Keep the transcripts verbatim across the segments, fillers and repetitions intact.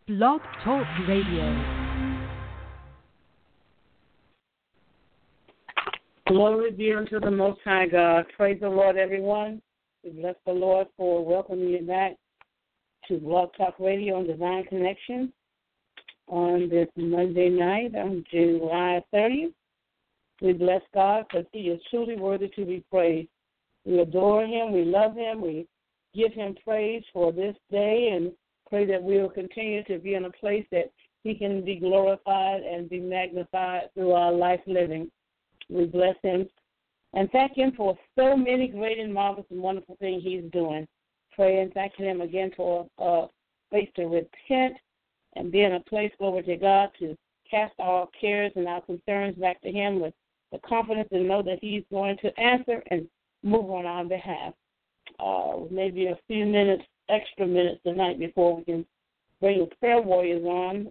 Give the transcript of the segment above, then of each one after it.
Blog Talk Radio. Glory be unto the Most High God. Praise the Lord, everyone. We bless the Lord for welcoming you back to Blog Talk Radio and Divine Connection on this Monday night on July thirtieth. We bless God because He is truly worthy to be praised. We adore Him. We love Him. We give Him praise for this day and pray that we will continue to be in a place that He can be glorified and be magnified through our life living. We bless Him and thank Him for so many great and marvelous and wonderful things He's doing. Pray and thank Him again for a place to repent and be in a place, glory to God, to cast our cares and our concerns back to Him with the confidence and know that He's going to answer and move on our behalf. Uh, maybe a few minutes, extra minutes tonight before we can bring the prayer warriors on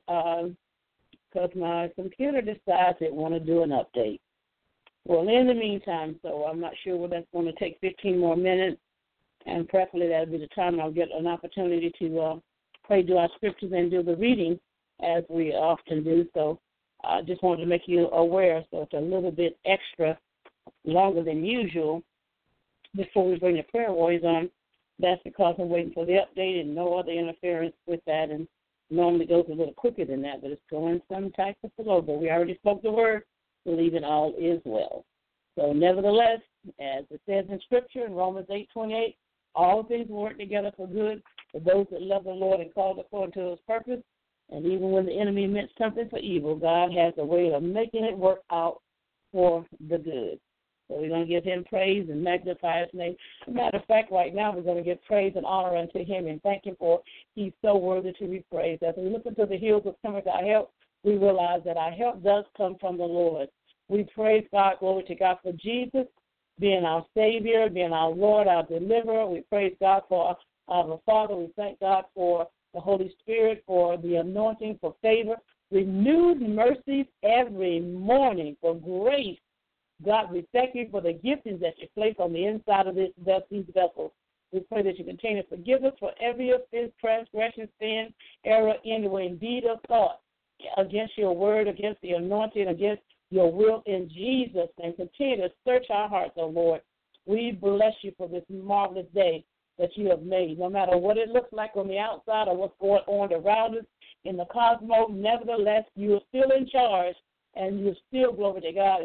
because uh, my computer decides it want to do an update. Well, in the meantime, so I'm not sure whether that's going to take fifteen more minutes, and preferably that'll be the time I'll get an opportunity to uh, pray, do our scriptures, and do the reading as we often do. So I just wanted to make you aware, so it's a little bit extra longer than usual before we bring the prayer warriors on. That's because I'm waiting for the update and no other interference with that, and normally goes a little quicker than that, but it's going some type of slow. But we already spoke the word, believing all is well. So nevertheless, as it says in Scripture in Romans eight twenty-eight, all things work together for good for those that love the Lord and called according to His purpose. And even when the enemy meant something for evil, God has a way of making it work out for the good. So we're going to give Him praise and magnify His name. As a matter of fact, right now we're going to give praise and honor unto Him and thank Him for He's so worthy to be praised. As we look into the hills of cometh our help, we realize that our help does come from the Lord. We praise God, glory to God, for Jesus being our Savior, being our Lord, our Deliverer. We praise God for our Father. We thank God for the Holy Spirit, for the anointing, for favor, renewed mercies every morning, for grace. God, we thank You for the giftings that You place on the inside of this, these vessels. We pray that You continue to forgive us for every offense, transgression, sin, error, anyway, deed or thought against Your word, against the anointing, against Your will in Jesus, and continue to search our hearts, oh Lord. We bless You for this marvelous day that You have made. No matter what it looks like on the outside or what's going on around us in the cosmos, nevertheless, You are still in charge, and You still, glory to God,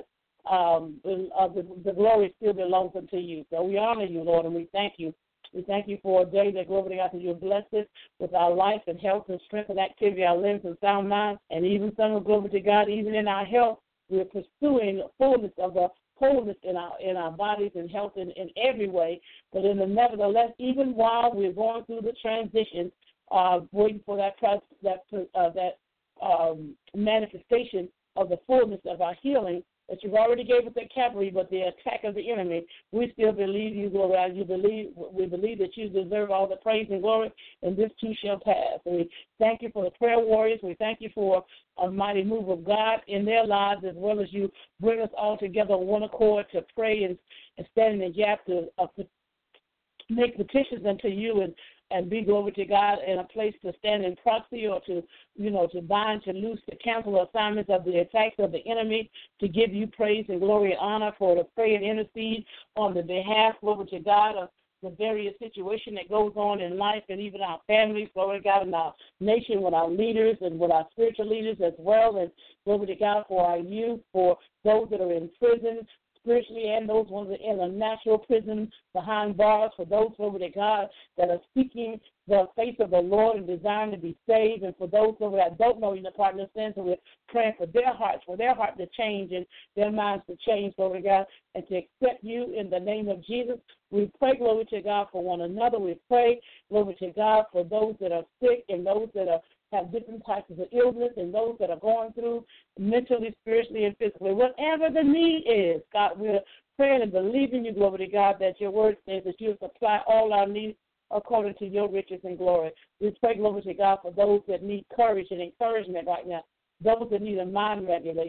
um, uh, the, the glory still belongs unto You. So we honor You, Lord, and we thank You. We thank You for a day that, glory to God, that You have blessed us with our life and health and strength and activity, our limbs and sound minds, and even some of, glory to God, even in our health, we're pursuing fullness of the wholeness in our in our bodies and health in, in every way. But in the nevertheless, even while we're going through the transition, uh, waiting for that that uh, that um, manifestation of the fullness of our healing that You've already gave us at Calvary, but the attack of the enemy, we still believe You, glory. You believe we believe that You deserve all the praise and glory, and this too shall pass. And we thank You for the prayer warriors. We thank You for a mighty move of God in their lives, as well as You bring us all together on one accord to pray and, and stand in the gap to uh, make petitions unto You and and be, glory to God, in a place to stand in proxy or to, you know, to bind, to loose, to cancel assignments of the attacks of the enemy, to give You praise and glory and honor, for to pray and intercede on the behalf, glory to God, of the various situation that goes on in life and even our families, glory to God, in our nation with our leaders and with our spiritual leaders as well, and glory to God for our youth, for those that are in prison, spiritually, and those ones that are in a natural prison behind bars, for those, glory to God, that are seeking the face of the Lord and desiring to be saved, and for those over that don't know You, the pardon of sins, so we're praying for their hearts, for their heart to change and their minds to change, glory to God, and to accept You in the name of Jesus. We pray, glory to God, for one another. We pray, glory to God, for those that are sick and those that are have different types of illness and those that are going through mentally, spiritually, and physically. Whatever the need is, God, we're praying and believing You, glory to God, that Your word says that You supply all our needs according to Your riches and glory. We pray, glory to God, for those that need courage and encouragement right now, those that need a mind regulation,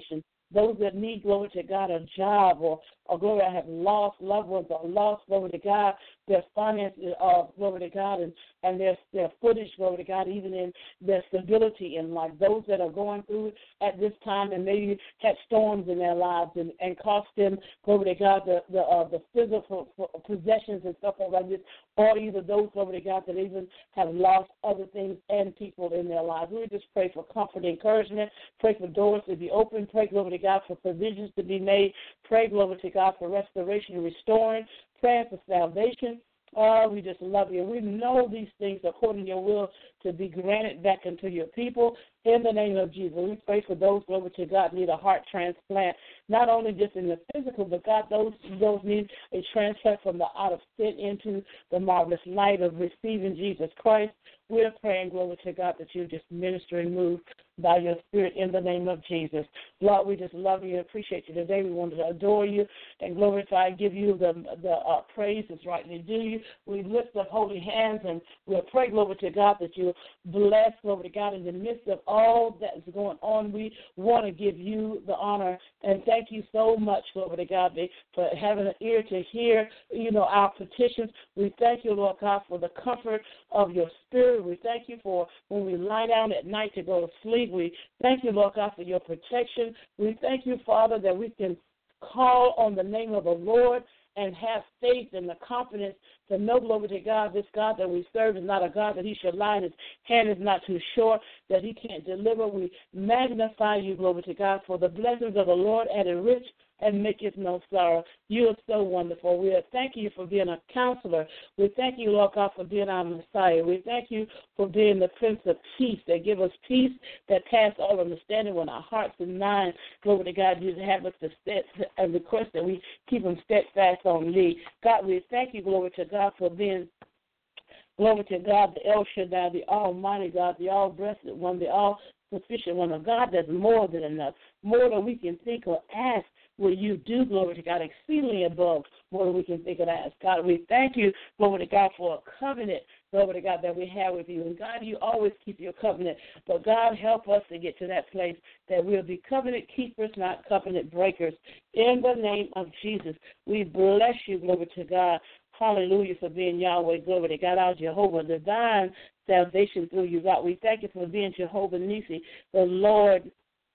those that need, glory to God, a job or, or glory, have lost loved ones or lost, glory to God, their finances, uh, glory to God, and, and their, their footage, glory to God, even in their stability in life. Those that are going through at this time and maybe had storms in their lives and, and cost them, glory to God, the the, uh, the physical possessions and stuff like this, or either those, glory to God, that even have lost other things and people in their lives. We just pray for comfort and encouragement. Pray for doors to be open. Pray, glory to God, for provisions to be made. Pray, glory to God, for restoration and restoring. Pray for salvation. Oh, we just love you. We know these things according to your will to be granted back unto your people. In the name of Jesus, we pray for those, glory to God, need a heart transplant, not only just in the physical, but God, those those need a transplant from the out of sin into the marvelous light of receiving Jesus Christ. We're praying, glory to God, that you just minister and move by your Spirit in the name of Jesus. Lord, we just love you and appreciate you today. We want to adore you and glorify and give you the the uh, praise that's rightly due you. We lift up holy hands and we'll pray, glory to God, that you bless, glory to God, in the midst of all that is going on. We want to give you the honor and thank you so much, glory to God, for having an ear to hear, you know, our petitions. We thank you, Lord God, for the comfort of your Spirit. We thank you for when we lie down at night to go to sleep. We thank you, Lord God, for your protection. We thank you, Father, that we can call on the name of the Lord and have faith and the confidence to know, glory to God, this God that we serve is not a God that he should lie, and his hand is not too short, that he can't deliver. We magnify you, glory to God, for the blessings of the Lord added rich and maketh no sorrow. You are so wonderful. We thank you for being a counselor. We thank you, Lord God, for being our Messiah. We thank you for being the Prince of Peace that give us peace that pass all understanding when our hearts and minds, glory to God, you have us to set and request that we keep them steadfast on thee. God, we thank you, glory to God, for being glory to God, the El Shaddai, the Almighty God, the all-breasted one, the all-sufficient one, a God that's more than enough, more than we can think or ask. Will you do, glory to God, exceedingly above more than we can think or ask. God, we thank you, glory to God, for a covenant, glory to God, that we have with you. And, God, you always keep your covenant. But, God, help us to get to that place that we'll be covenant keepers, not covenant breakers. In the name of Jesus, we bless you, glory to God. Hallelujah, for being Yahweh, glory to God, our Jehovah, divine salvation through you, God. We thank you for being Jehovah Nissi, the Lord,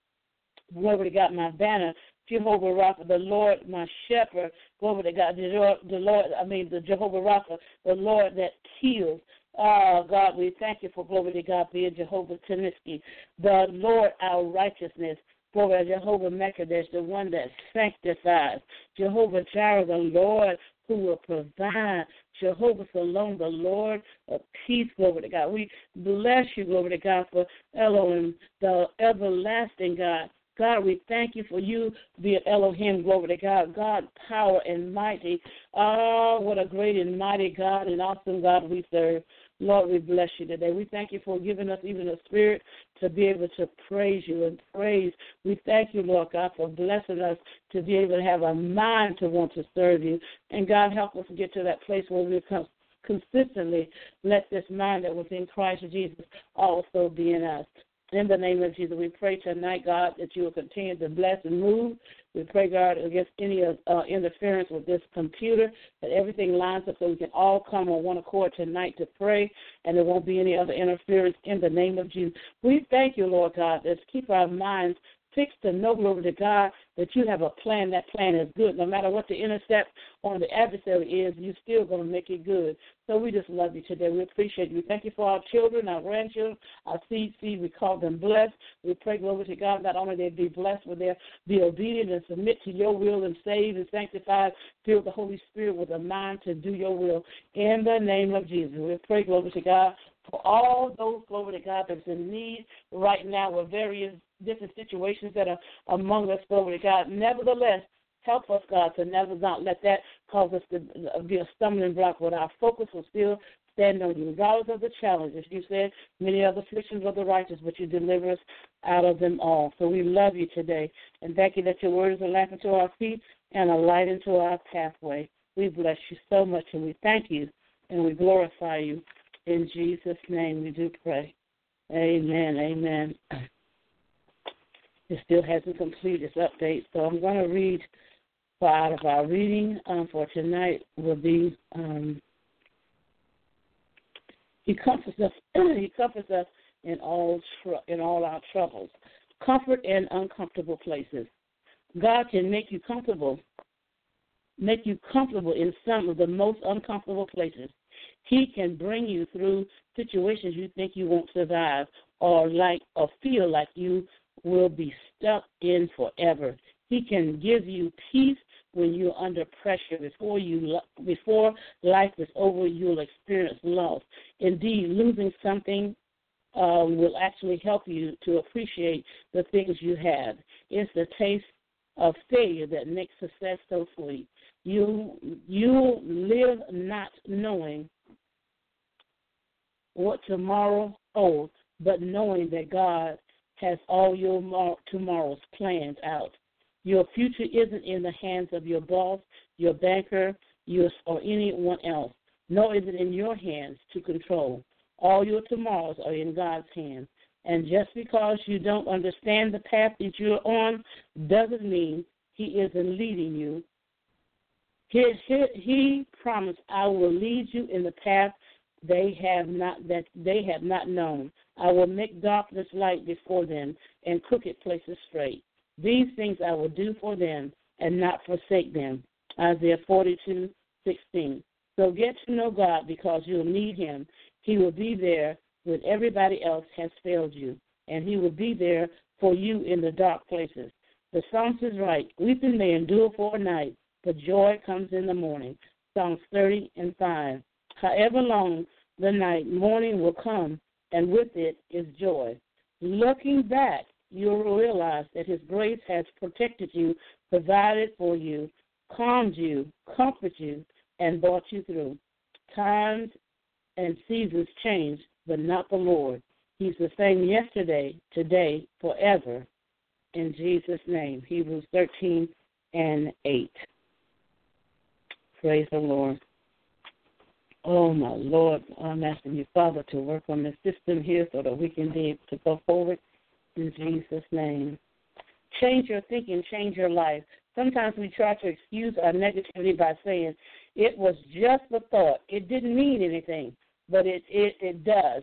glory to God, my banner. Jehovah Rapha, the Lord, my shepherd, glory to God, the Lord, I mean, the Jehovah Rapha, the Lord that heals. Oh, God, we thank you for, glory to God, being Jehovah Teniski, the Lord, our righteousness. Glory to Jehovah Mekadesh, the one that sanctifies. Jehovah Jireh, the Lord who will provide. Jehovah Shalom, the Lord of peace, glory to God. We bless you, glory to God, for Elohim, the everlasting God. God, we thank you for you being Elohim, glory to God, God, power and mighty. Oh, what a great and mighty God and awesome God we serve. Lord, we bless you today. We thank you for giving us even a spirit to be able to praise you and praise. We thank you, Lord God, for blessing us to be able to have a mind to want to serve you. And, God, help us get to that place where we come consistently let this mind that was in Christ Jesus also be in us. In the name of Jesus, we pray tonight, God, that you will continue to bless and move. We pray, God, against any uh, interference with this computer, that everything lines up so we can all come on one accord tonight to pray, and there won't be any other interference in the name of Jesus. We thank you, Lord God. Let's keep our minds fixed to know, glory to God, that you have a plan. That plan is good. No matter what the intercept on the adversary is, you're still going to make it good. So we just love you today. We appreciate you. We thank you for our children, our grandchildren, our seed seed. We call them blessed. We pray, glory to God, not only they be blessed, but they'll be obedient and submit to your will and saved and sanctified, fill the Holy Spirit with a mind to do your will. In the name of Jesus, we pray, glory to God, for all those, glory to God, that's in need right now with various different situations that are among us, glory to God. Nevertheless, help us, God, to never not let that cause us to be a stumbling block, but our focus will still stand on you, regardless of the challenges. You said many other afflictions of the righteous, but you deliver us out of them all. So we love you today, and thank you that your word is a lamp unto our feet and a light into our pathway. We bless you so much, and we thank you, and we glorify you. In Jesus' name we do pray. Amen, amen. it still hasn't completed its update. So I'm going to read, for out of our reading um, for tonight will be, um, He comforts us. He comforts us in all tr- in all our troubles. Comfort in uncomfortable places. God can make you comfortable, make you comfortable in some of the most uncomfortable places. He can bring you through situations you think you won't survive, or like, or feel like you will be stuck in forever. He can give you peace when you're under pressure. Before you, before life is over, you'll experience loss. Indeed, losing something um, will actually help you to appreciate the things you have. It's the taste of failure that makes success so sweet. You you live not knowing what tomorrow holds, but knowing that God has all your tomorrow's plans out. Your future isn't in the hands of your boss, your banker, your, or anyone else, nor is it in your hands to control. All your tomorrows are in God's hands. And just because you don't understand the path that you're on doesn't mean He isn't leading you. He, he, he promised, I will lead you in the path they have not that they have not known. I will make darkness light before them and crooked places straight. These things I will do for them and not forsake them. Isaiah forty-two sixteen. So get to know God because you'll need Him. He will be there when everybody else has failed you, and He will be there for you in the dark places. The psalmist is right. Weeping may endure for a night, but joy comes in the morning. Psalms thirty and five. However long the night, morning will come, and with it is joy. Looking back, you'll realize that His grace has protected you, provided for you, calmed you, comforted you, and brought you through. Times and seasons change, but not the Lord. He's the same yesterday, today, forever. In Jesus' name. Hebrews thirteen and eight. Praise the Lord. Oh, my Lord, I'm asking you, Father, to work on the system here so that we can be able to go forward in Jesus' name. Change your thinking, change your life. Sometimes we try to excuse our negativity by saying it was just a thought. It didn't mean anything, but it, it, it does.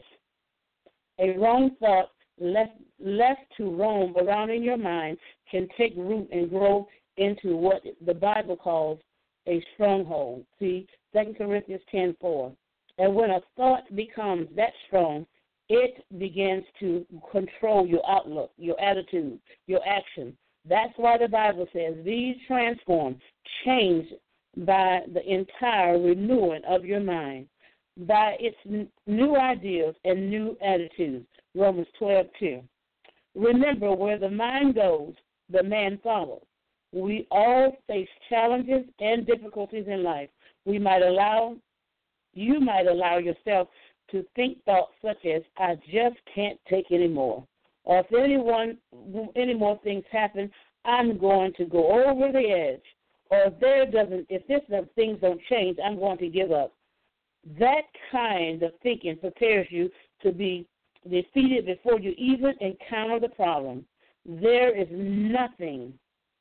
A wrong thought left, left to roam around in your mind can take root and grow into what the Bible calls a stronghold. See, Second Corinthians ten four. And when a thought becomes that strong, it begins to control your outlook, your attitude, your action. That's why the Bible says, these transform, change by the entire renewing of your mind, by its n- new ideas and new attitudes. Romans twelve two. Remember, where the mind goes, the man follows. We all face challenges and difficulties in life. We might allow, you might allow yourself to think thoughts such as, I just can't take any more. Or if anyone, any more things happen, I'm going to go over the edge. Or if there doesn't, if this things don't change, I'm going to give up. That kind of thinking prepares you to be defeated before you even encounter the problem. There is nothing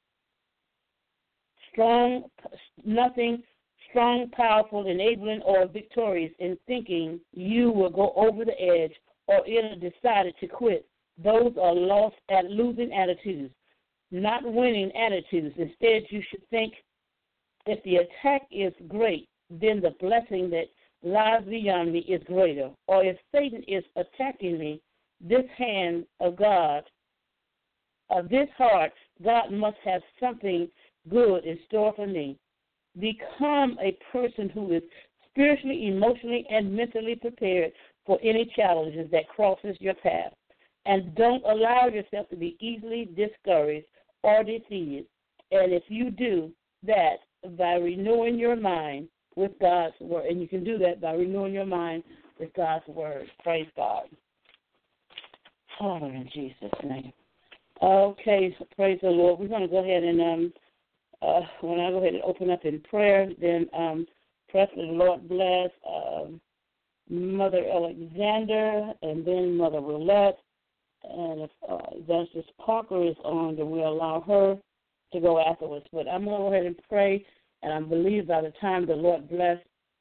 strong, nothing strong, powerful, enabling, or victorious in thinking you will go over the edge or in decided to quit. Those are lost at losing attitudes, not winning attitudes. Instead, you should think, if the attack is great, then the blessing that lies beyond me is greater. Or if Satan is attacking me, this hand of God, of this heart, God must have something good in store for me. Become a person who is spiritually, emotionally, and mentally prepared for any challenges that crosses your path. And don't allow yourself to be easily discouraged or defeated. And if you do that by renewing your mind with God's word, and you can do that by renewing your mind with God's word. Praise God. Father, in Jesus' name. Okay, so praise the Lord. We're going to go ahead and um, Uh, when I go ahead and open up in prayer, then um, President Lord bless uh, Mother Alexander, and then Mother Willette, And if uh, Evangelist Parker is on, then we'll allow her to go afterwards. But I'm going to go ahead and pray, and I believe by the time the Lord bless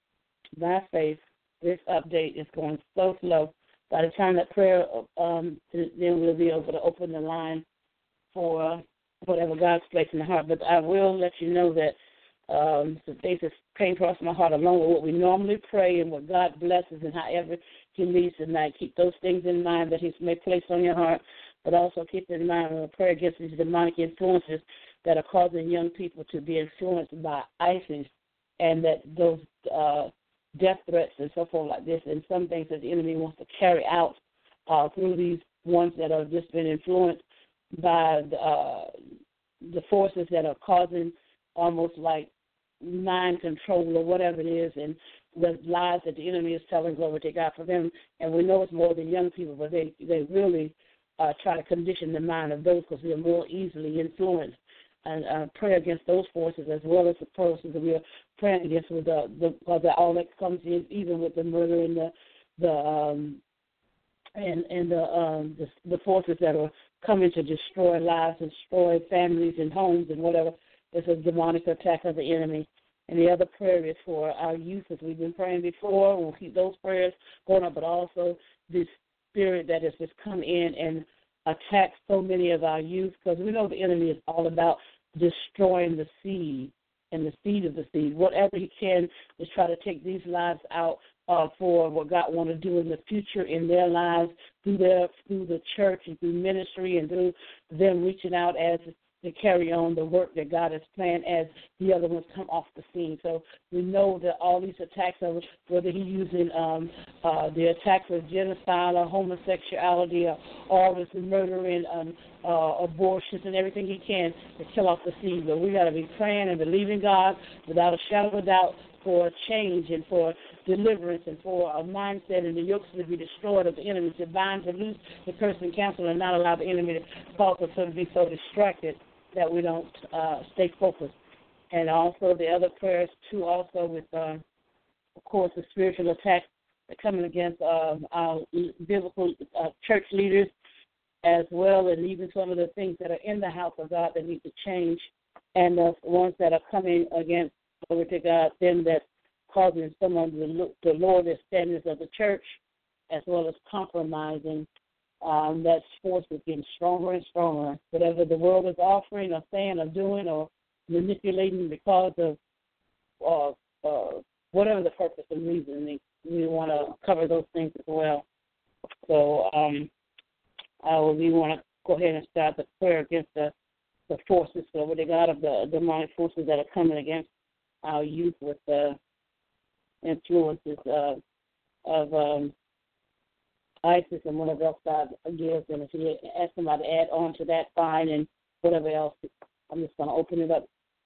my faith, this update is going so slow. By the time that prayer, um, then we'll be able to open the line for whatever God's placed in the heart. But I will let you know that um, some things that came across my heart along with what we normally pray and what God blesses and however He leads tonight. Keep those things in mind that He's may place on your heart, but also keep in mind when we pray against these demonic influences that are causing young people to be influenced by ISIS, and that those uh, death threats and so forth like this, and some things that the enemy wants to carry out uh, through these ones that have just been influenced by the, uh, the forces that are causing almost like mind control or whatever it is, and the lies that the enemy is telling, glory to God, for them. And we know it's more than young people, but they, they really uh, try to condition the mind of those because they're more easily influenced. And uh, pray against those forces as well as the forces that we are praying against with the, the, uh, the all that comes in, even with the murder and the the um, and and the, um, the the forces that are coming to destroy lives and destroy families and homes and whatever. It's a demonic attack of the enemy. And the other prayer is for our youth, as we've been praying before. We'll keep those prayers going up, but also this spirit that has just come in and attack so many of our youth, because we know the enemy is all about destroying the seed and the seed of the seed. Whatever he can is try to take these lives out uh, for what God want to do in the future in their lives through their through the church and through ministry and through them reaching out as to carry on the work that God has planned as the other ones come off the scene. So we know that all these attacks, are, whether he's using um, uh, the attacks of genocide or homosexuality or all this murdering, um, uh, abortions and everything he can to kill off the seed. But we got to be praying and believing God without a shadow of a doubt for change and for deliverance and for a mindset and the yokes to be destroyed of the enemy, to bind, to loose, the curse and cancel, and not allow the enemy to cause us to be so distracted that we don't uh, stay focused. And also the other prayers, too, also with, uh, of course, the spiritual attacks that coming against uh, our biblical uh, church leaders as well, and even some of the things that are in the house of God that need to change, and the ones that are coming against, glory to God, them that causing someone to, to lower the standards of the church, as well as compromising. Um, that force is getting stronger and stronger. Whatever the world is offering or saying or doing or manipulating because of uh, uh, whatever the purpose and reason, we want to cover those things as well. So um, I will, we want to go ahead and start the prayer against the, the forces, so with the God of the demonic forces that are coming against our youth with the influences uh, of um, ISIS and whatever else God gives. And if you ask somebody to add on to that, fine, and whatever else, I'm just going to open it up.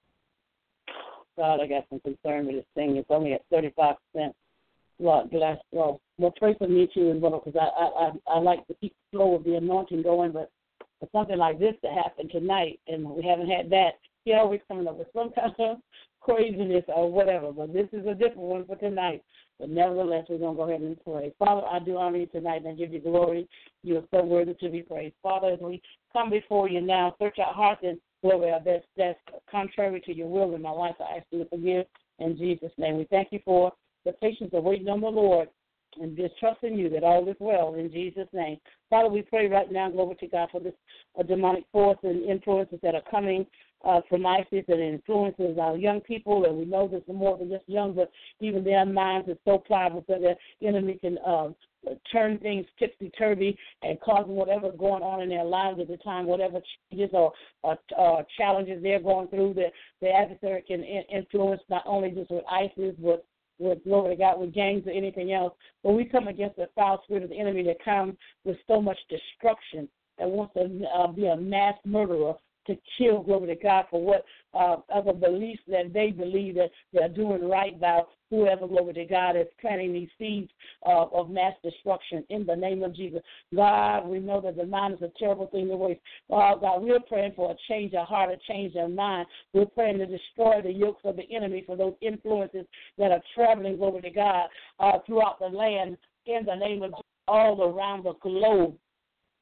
God, I got some concern with this thing. It's only at thirty-five percent. Lord bless. Well, well, pray for me too, and well, because I, I, I, I like to keep the flow of the anointing going, but for something like this to happen tonight, and we haven't had that, you're always coming up with some kind of craziness or whatever, but this is a different one for tonight. But nevertheless, we're going to go ahead and pray. Father, I do honor you tonight and give you glory. You are so worthy to be praised. Father, as we come before you now, search our hearts and glory our best. That's contrary to your will in my life. I ask you to forgive in Jesus' name. We thank you for the patience of waiting on the Lord and just trusting you that all is well in Jesus' name. Father, we pray right now, glory to God, for this uh, demonic force and influences that are coming uh, from ISIS and influences our young people, and we know this is more than just young, but even their minds are so pliable that the enemy can uh, turn things tipsy-turvy and cause whatever's going on in their lives at the time, whatever changes or, or uh, challenges they're going through, that the adversary can influence not only just with ISIS, but with, glory to God, with gangs or anything else. But we come against the foul spirit of the enemy that comes with so much destruction, that wants to uh, be a mass murderer, to kill, glory to God, for what uh, other beliefs that they believe that they're doing right by whoever, glory to God, is planting these seeds uh, of mass destruction in the name of Jesus. God, we know that the mind is a terrible thing to waste. Uh, God, we're praying for a change of heart, a change of mind. We're praying to destroy the yokes of the enemy for those influences that are traveling, glory to God, uh, throughout the land in the name of Jesus, all around the globe.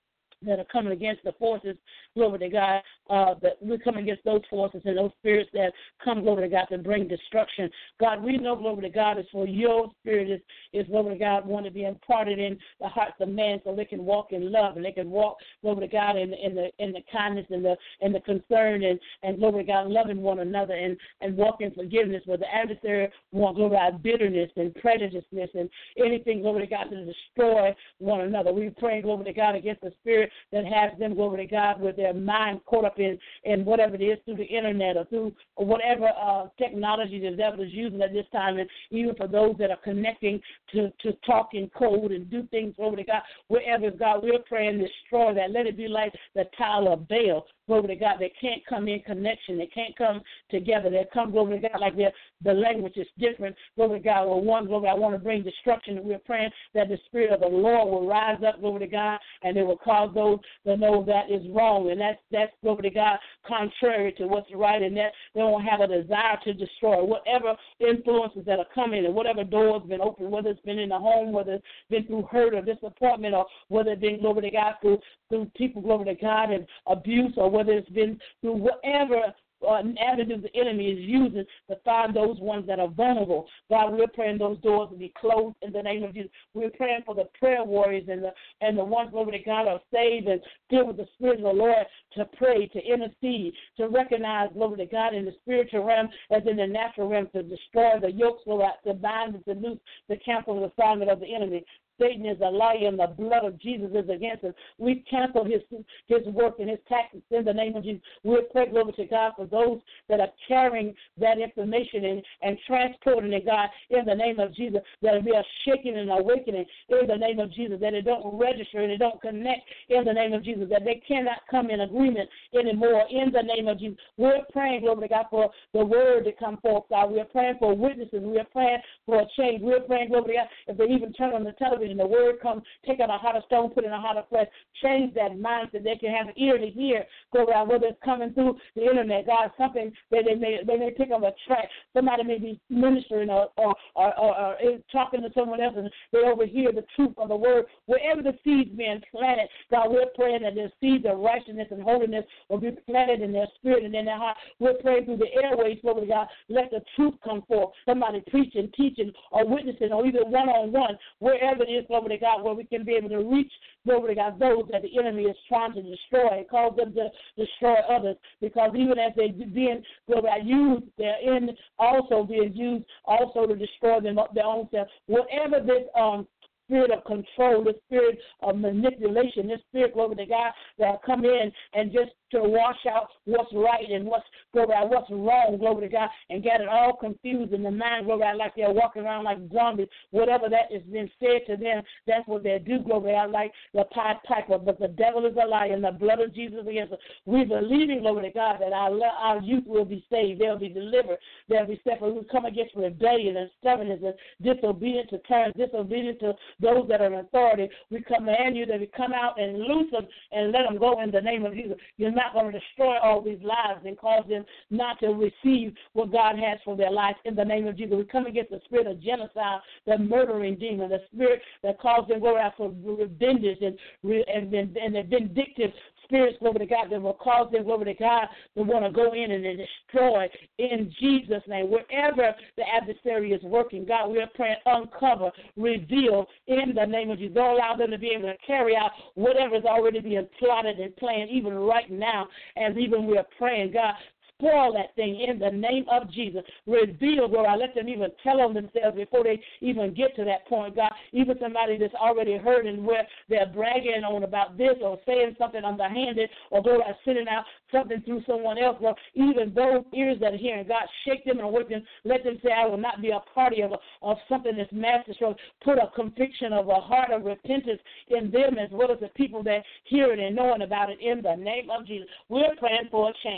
that are coming against the forces, glory to God, uh, that we're coming against those forces and those spirits that come, glory to God, to bring destruction. God, we know, glory to God, is for your spirit is, is glory to God, want to be imparted in the hearts of man so they can walk in love and they can walk, glory to God, in, in the in the kindness and the and the concern and, and glory to God, loving one another and, and walking in forgiveness, where the adversary wants, glory to God, bitterness and prejudiceness and anything, glory to God, to destroy one another. We pray, glory to God, against the spirit that has them, glory to God, with their mind caught up in, in whatever it is through the internet or through whatever uh, technology the devil is using at this time, and even for those that are connecting to, to talk in code and do things, glory to God, wherever, God, we're praying, destroy that. Let it be like the Tower of Babel. Glory to God, they can't come in connection. They can't come together. They come, glory to God, like the language is different. Glory to God, well, one, glory, I want to bring destruction. And we're praying that the Spirit of the Lord will rise up, glory to God, and it will cause those to know that is wrong. And that's, that's glory to God, contrary to what's right, and that they won't have a desire to destroy. Whatever influences that are coming and whatever doors have been opened, whether it's been in the home, whether it's been through hurt or disappointment, or whether it's been, glory to God, through, through people, glory to God, and abuse, or whether it's been through whatever uh, avenue the enemy is using to find those ones that are vulnerable. God, we're praying those doors will be closed in the name of Jesus. We're praying for the prayer warriors and the and the ones, glory to God, are saved and filled with the Spirit of the Lord to pray, to intercede, to recognize, glory to God, in the spiritual realm as in the natural realm, to destroy the yokes, to bind and to loose the cancel the assignment of the enemy. Satan is a liar, and the blood of Jesus is against him. We cancel his his work and his tactics in the name of Jesus. We pray, glory to God, for those that are carrying that information and, and transporting it, God, in the name of Jesus, that it be a shaking and awakening in the name of Jesus, that it don't register and it don't connect in the name of Jesus, that they cannot come in agreement anymore in the name of Jesus. We're praying, glory to God, for the word to come forth, God. We're praying for witnesses. We're praying for a change. We're praying, glory to God, if they even turn on the television, and the word comes, take out a heart of stone, put in a heart of flesh, change that mind so they can have an ear to hear, go around, whether it's coming through the internet, God, something that they may they may pick up a track. Somebody may be ministering or or, or, or, or talking to someone else and they overhear the truth of the word. Wherever the seeds being planted, God, we're praying that the seeds of righteousness and holiness will be planted in their spirit and in their heart. We're praying through the airways, Lord God, let the truth come forth. Somebody preaching, teaching, or witnessing, or even one-on-one, wherever it is, glory to God, where we can be able to reach, glory to God, those that the enemy is trying to destroy and cause them to destroy others. Because even as they're being, glory to God, used, they're in also being used also to destroy them, their own self. Whatever this um spirit of control, the spirit of manipulation, this spirit, glory to God, that come in and just to wash out what's right and what's, glory to God, what's wrong, glory to God, and get it all confused in the mind, glory to God, like they're walking around like zombies. Whatever that has been said to them, that's what they do, glory to God, like the Pied Piper. But the devil is a liar, and the blood of Jesus against us. We believe in, glory to God, that our our youth will be saved. They'll be delivered. They'll be set free. We come against rebellion and stubbornness and disobedience to parents, disobedience to those that are in authority. We command you that we come out and loose them and let them go in the name of Jesus. You're not going to destroy all these lives and cause them not to receive what God has for their lives in the name of Jesus. We come against the spirit of genocide, the murdering demon, the spirit that calls them go out for vengeance and, and, and the vindictive spirits, glory to God, that will cause them, glory to God, to want to go in and destroy in Jesus' name. Wherever the adversary is working, God, we are praying, uncover, reveal in the name of Jesus. Don't allow them to be able to carry out whatever is already being plotted and planned, even right now, as even we are praying, God. Spoil that thing in the name of Jesus. Reveal, Lord, I let them even tell on themselves before they even get to that point, God. Even somebody that's already heard and where they're bragging on about this or saying something underhanded or go out sending out something through someone else, Lord. Even those ears that are hearing, God, shake them and awake them. Let them say, I will not be a party of, a, of something that's mass destruction. Put a conviction of a heart of repentance in them as well as the people that hear it and knowing about it in the name of Jesus. We're praying for a change.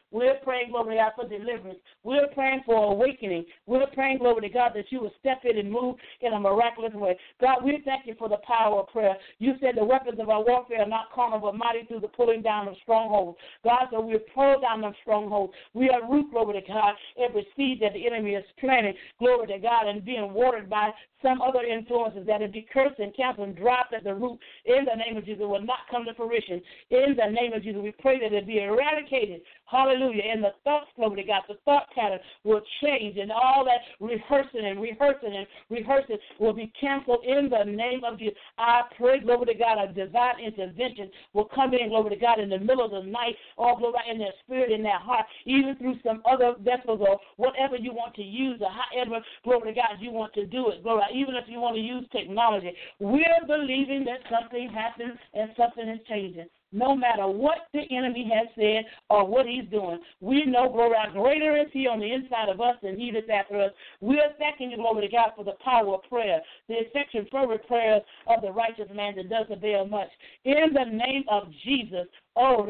We're praying, glory to God, for deliverance. We're praying for awakening. We're praying, glory to God, that you will step in and move in a miraculous way. God, we thank you for the power of prayer. You said the weapons of our warfare are not carnal, but mighty through the pulling down of strongholds. God, so we pull down them strongholds. We are root, glory to God, every seed that the enemy is planting, glory to God, and being watered by some other influences that would be cursed and canceled and dropped at the root. In the name of Jesus, will not come to fruition. In the name of Jesus, we pray that it be eradicated. Hallelujah. And the thoughts, glory to God, the thought pattern will change, and all that rehearsing and rehearsing and rehearsing will be canceled in the name of Jesus. I pray, glory to God, a divine intervention will come in, glory to God, in the middle of the night, or glory in their spirit, in their heart, even through some other vessels or whatever you want to use, or however, glory to God, you want to do it. Glory, even if you want to use technology. We're believing that something happens and something is changing. No matter what the enemy has said or what he's doing, we know, glory, greater is he on the inside of us than he that's after us. We're thanking you, glory to God, for the power of prayer, the effective, fervent prayers of the righteous man that does avail much. In the name of Jesus, oh,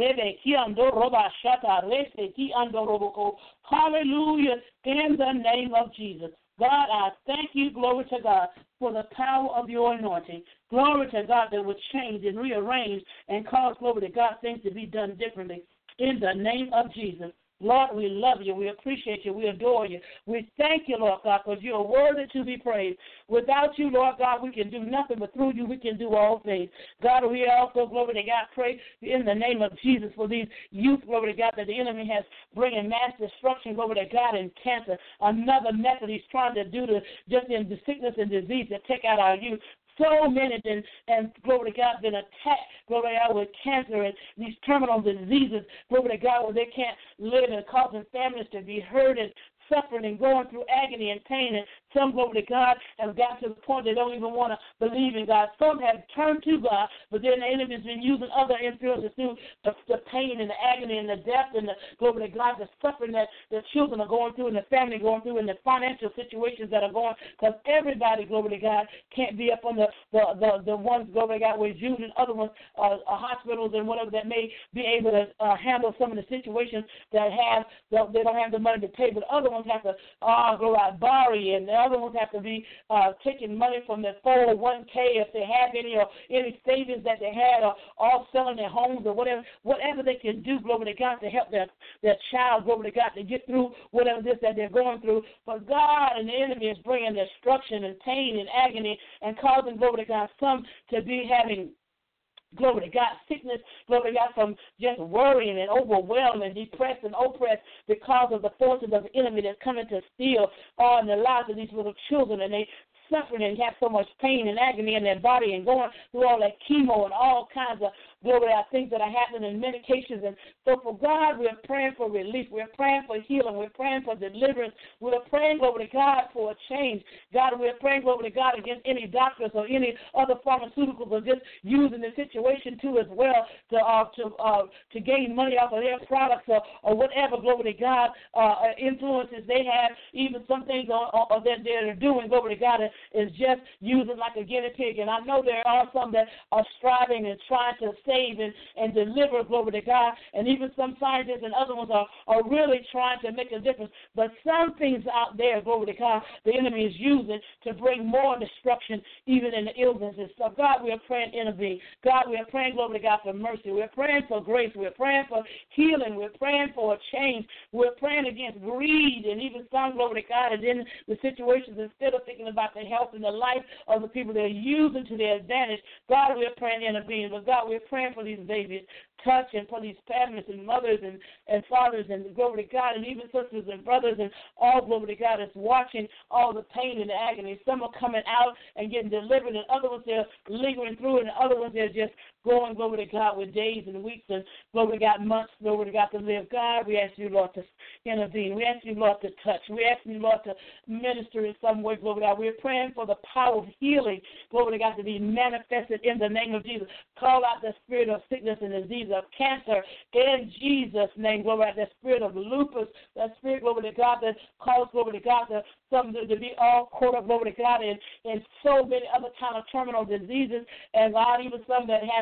hallelujah, in the name of Jesus. God, I thank you, glory to God, for the power of your anointing. Glory to God that would change and rearrange and cause, glory to God, things to be done differently. In the name of Jesus. Lord, we love you. We appreciate you. We adore you. We thank you, Lord God, because you are worthy to be praised. Without you, Lord God, we can do nothing, but through you we can do all things. God, we also, glory to God, pray in the name of Jesus for these youth, glory to God, that the enemy has bringing mass destruction, glory to God, and cancer. Another method he's trying to do to just in the sickness and disease that take out our youth. So many been, and glory to God, been attacked, glory to God, with cancer and these terminal diseases, glory to God, where they can't live and causing families to be hurt and suffering and going through agony and pain. And some, glory to God, have gotten to the point they don't even want to believe in God. Some have turned to God, but then the enemy has been using other influences through the, the pain and the agony and the death and the, glory to God, the suffering that the children are going through and the family going through and the financial situations that are going, because everybody, glory to God, can't be up on the, the, the, the ones, glory to God, with Jude and other ones, uh, uh, hospitals and whatever that may be able to uh, handle some of the situations that have, they don't have the money to pay, but other ones have to uh, go out borrow, and the other ones have to be uh, taking money from their four oh one k if they have any, or any savings that they had, or all selling their homes or whatever, whatever they can do, glory to God, to help their, their child, glory to God, to get through whatever this that they're going through. But God and the enemy is bringing destruction and pain and agony and causing, glory to God, some to be having, glory to God, sickness, glory to God, from just worrying and overwhelmed and depressed and oppressed because of the forces of the enemy that's coming to steal all in the lives of these little children, and they suffering and have so much pain and agony in their body and going through all that chemo and all kinds of, glory to God, things that are happening in medications. And so for God, we're praying for relief. We're praying for healing. We're praying for deliverance. We're praying, glory to God, for a change. God, we're praying, glory to God, against any doctors or any other pharmaceuticals or just using the situation too as well to uh, to uh, to gain money off of their products or, or whatever, glory to God, uh, influences they have, even some things or, or that they're doing, glory to God, is just using like a guinea pig. And I know there are some that are striving and trying to save and, and deliver, glory to God, and even some scientists and other ones are, are really trying to make a difference. But some things out there, glory to God, the enemy is using to bring more destruction even in the illnesses. So God, we are praying intervene. God, we are praying, glory to God, for mercy. We're praying for grace. We're praying for healing. We're praying for a change. We're praying against greed and even some, glory to God, and in the situations, instead of thinking about the health and the life of the people they're using to their advantage, God, we're praying intervene. But God, we're praying for these babies. Touch and for these families and mothers and, and fathers and glory to God, and even sisters and brothers and all, glory to God, that's watching all the pain and the agony. Some are coming out and getting delivered, and other ones they're lingering through it, and other ones they're just going, glory to God, with days and weeks and, glory to God, months, glory to God, to live. God, we ask you, Lord, to intervene. We ask you, Lord, to touch. We ask you, Lord, to minister in some way, glory to God. We're praying for the power of healing, glory to God, to be manifested in the name of Jesus. Call out the spirit of sickness and disease, of cancer in Jesus' name, glory to God, the spirit of lupus, that spirit, glory to God, that calls, glory to God, the, some to, to be all caught up, glory to God, in, in so many other kind of terminal diseases, and God, even some that have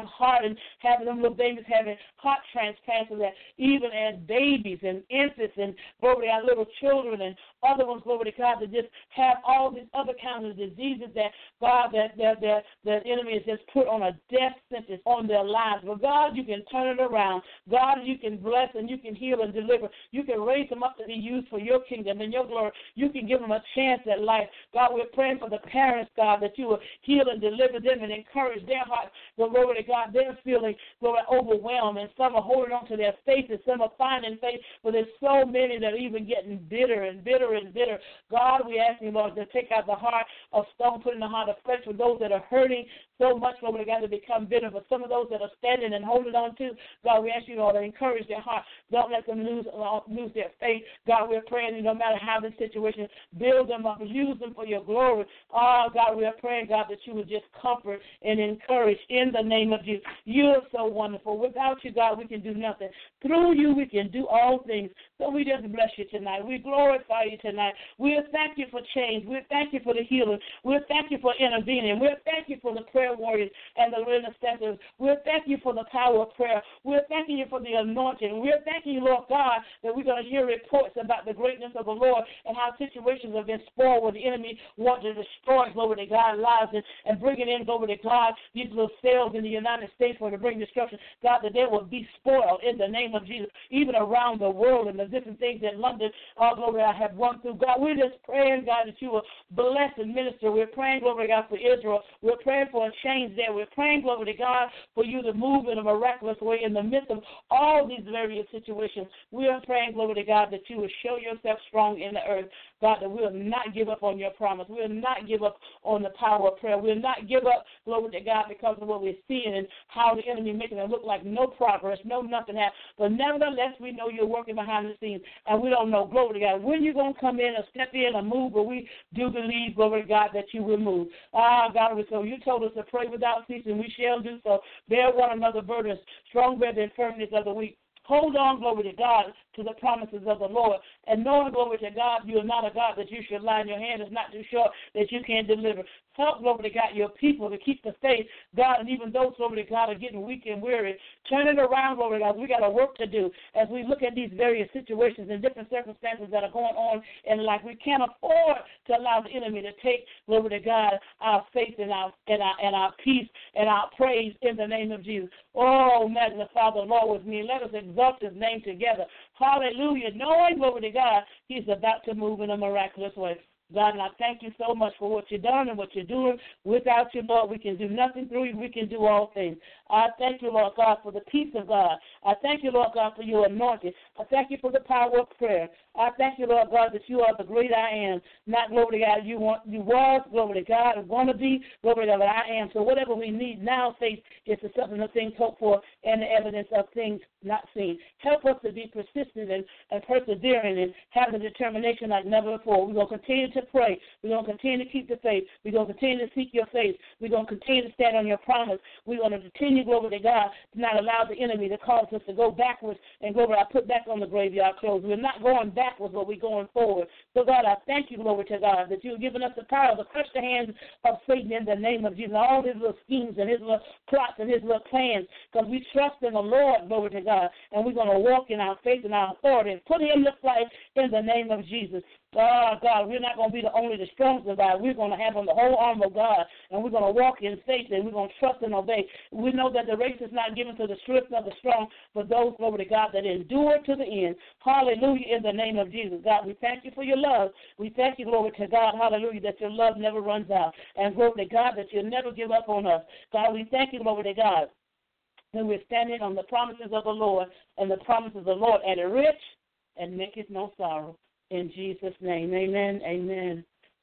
heart and having them little babies having heart transplants, so that even as babies and infants and, glory to God, little children and other ones, glory to God, that just have all these other kinds of diseases that, God, that, that, that the enemy has just put on a death sentence on their lives. But, God, you can turn it around. God, you can bless and you can heal and deliver. You can raise them up to be used for your kingdom and your glory. You can give them a chance at life. God, we're praying for the parents, God, that you will heal and deliver them and encourage their hearts. But, glory to God, they're feeling, glory, overwhelmed, and some are holding on to their faith, and some are finding faith, but there's so many that are even getting bitter and bitter and bitter. God, we ask you, Lord, to take out the heart of stone, put in the heart of flesh for those that are hurting so much, Lord, we got to become bitter. For some of those that are standing and holding on to, God, we ask you, Lord, to encourage their heart. Don't let them lose uh, lose their faith. God, we're praying, no matter how the situation, build them up, use them for your glory. Oh, God, we're praying, God, that you would just comfort and encourage in the name of Jesus. You're so wonderful. Without you, God, we can do nothing. Through you, we can do all things. So we just bless you tonight. We glorify you tonight. We thank you for change. We thank you for the healing. We thank you for intervening. We thank you for the prayer warriors and the intercessors. We thank you for the power of prayer. We're thanking you for the anointing. We're thanking you, Lord God, that we're going to hear reports about the greatness of the Lord and how situations have been spoiled where the enemy wants to destroy, glory to God, lives and, and bringing in, glory to God, these little cells in the United States for to bring destruction. God, that they will be spoiled in the name of Jesus, even around the world and the different things in London, all glory, I have run through. God, we're just praying, God, that you will bless and minister. We're praying, glory to God, for Israel. We're praying for a change there. We're praying, glory to God, for you to move in a miraculous way in the midst of all these various situations. We are praying, glory to God, that you will show yourself strong in the earth. God, that we'll not give up on your promise. We'll not give up on the power of prayer. We'll not give up, glory to God, because of what we're seeing and how the enemy making it look like no progress, no nothing happened. But nevertheless, we know you're working behind the scenes, and we don't know, glory to God, when you're going to come in or step in or move, but we do believe, glory to God, that you will move. Ah, God, so you told us to pray without ceasing. We shall do so. Bear one another burdens, strong bear the infirmities of the weak. Hold on, glory to God, to the promises of the Lord. And knowing, glory to God, you are not a God that you should lie, and your hand is not too short that you can't deliver. Help, glory to God, your people to keep the faith, God, and even those, glory to God, are getting weak and weary. Turn it around, glory to God. We got a work to do as we look at these various situations and different circumstances that are going on in life. We can't afford to allow the enemy to take, glory to God, our faith and our and our and our peace and our praise in the name of Jesus. Oh, magnify the Lord with me. Let us exalt his name together. Hallelujah. Knowing, glory to God, he's about to move in a miraculous way. God, and I thank you so much for what you've done and what you're doing. Without you, Lord, we can do nothing. Through you, we can do all things. I thank you, Lord God, for the peace of God. I thank you, Lord God, for your anointing. I thank you for the power of prayer. I thank you, Lord God, that you are the great I am. Not, glory to God, you want you was, glory to God, and want to be, glory to God, I am. So whatever we need now, faith is the substance of things hoped for and the evidence of things not seen. Help us to be persistent and, and persevering and have the determination like never before. We're going to continue to pray. We're going to continue to keep the faith. We're going to continue to seek your face. We're going to continue to stand on your promise. We're going to continue, glory to God, to not allow the enemy to cause us to go backwards and, glory, I put back on the graveyard clothes. We're not going backwards, but we're going forward. So, God, I thank you, glory to God, that you've given us the power to crush the hands of Satan in the name of Jesus. All his little schemes and his little plots and his little plans, because we trust in the Lord, glory to God, and we're going to walk in our faith and our authority and put him to flight in the name of Jesus. Oh, God, we're not going to be the only the strong survivor. We're going to have on the whole armor of God, and we're going to walk in faith, and we're going to trust and obey. We know that the race is not given to the swift nor the strong, but those, glory to God, that endure to the end. Hallelujah, in the name of Jesus. God, we thank you for your love. We thank you, glory to God, hallelujah, that your love never runs out. And glory to God, that you'll never give up on us. God, we thank you, glory to God, that we're standing on the promises of the Lord, and the promises of the Lord added rich and maketh no sorrow. In Jesus' name, amen, amen.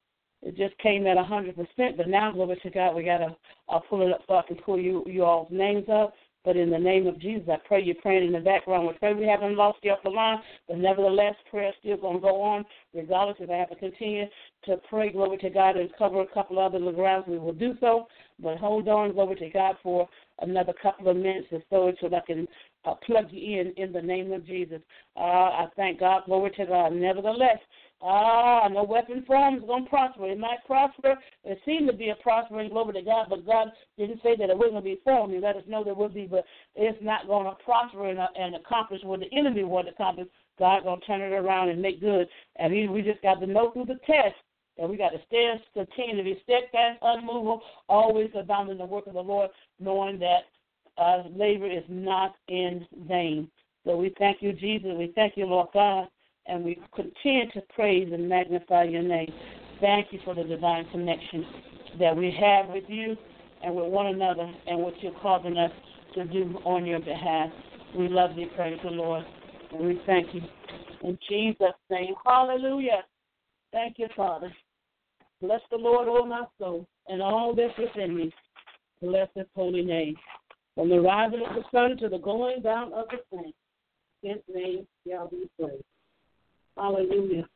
It just came at one hundred percent, but now, glory to God, we got to I'll pull it up so I can pull you, you all's names up. But in the name of Jesus, I pray you're praying in the background. We pray we haven't lost you off the line, but nevertheless, prayer is still going to go on, regardless if I have to continue to pray, glory to God, and cover a couple other little grounds, we will do so. But hold on, glory to God, for another couple of minutes or so so that I can uh, plug you in in the name of Jesus. Uh, I thank God, glory to God. Nevertheless, Ah, no weapon formed is going to prosper. It might prosper. It seemed to be a prospering, glory to God, but God didn't say that it wasn't going to be formed. He let us know there would be, but it's not going to prosper and, uh, and accomplish what the enemy wanted to accomplish. God's going to turn it around and make good. And we, we just got to know through the test that we got to stand, continue to be steadfast, unmovable, always abounding in the work of the Lord, knowing that uh, labor is not in vain. So we thank you, Jesus. We thank you, Lord God. And we continue to praise and magnify your name. Thank you for the divine connection that we have with you and with one another and what you're causing us to do on your behalf. We love you, praise the Lord, and we thank you. In Jesus' name, hallelujah. Thank you, Father. Bless the Lord, O my soul, and all that's within me. Bless his holy name. From the rising of the sun to the going down of the sun, his name shall be praised. Hallelujah.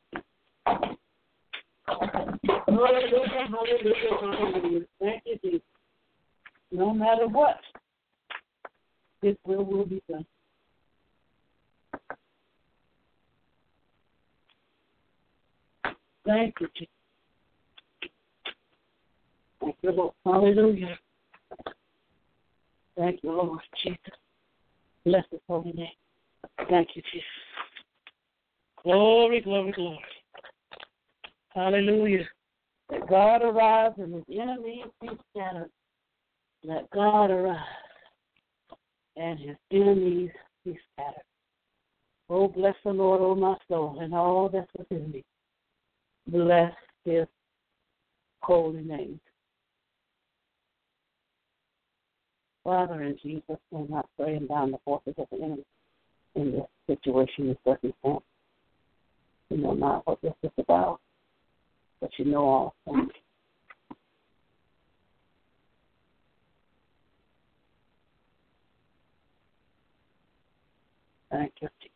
Hallelujah, hallelujah, hallelujah. Thank you, Jesus. No matter what, His will will be done. Thank you, Jesus. Thank you, Lord. Hallelujah. Thank you, Lord Jesus. Bless His holy name. Thank you, Jesus. Glory, glory, glory. Hallelujah. Let God arise and his enemies be scattered. Let God arise and his enemies be scattered. Oh, bless the Lord, oh my soul, and all that's within me. Bless his holy name. Father, in Jesus' name, I pray and down the forces of the enemy in this situation and circumstance. You know not what this is about, but you know all things. Thank you, Jesus.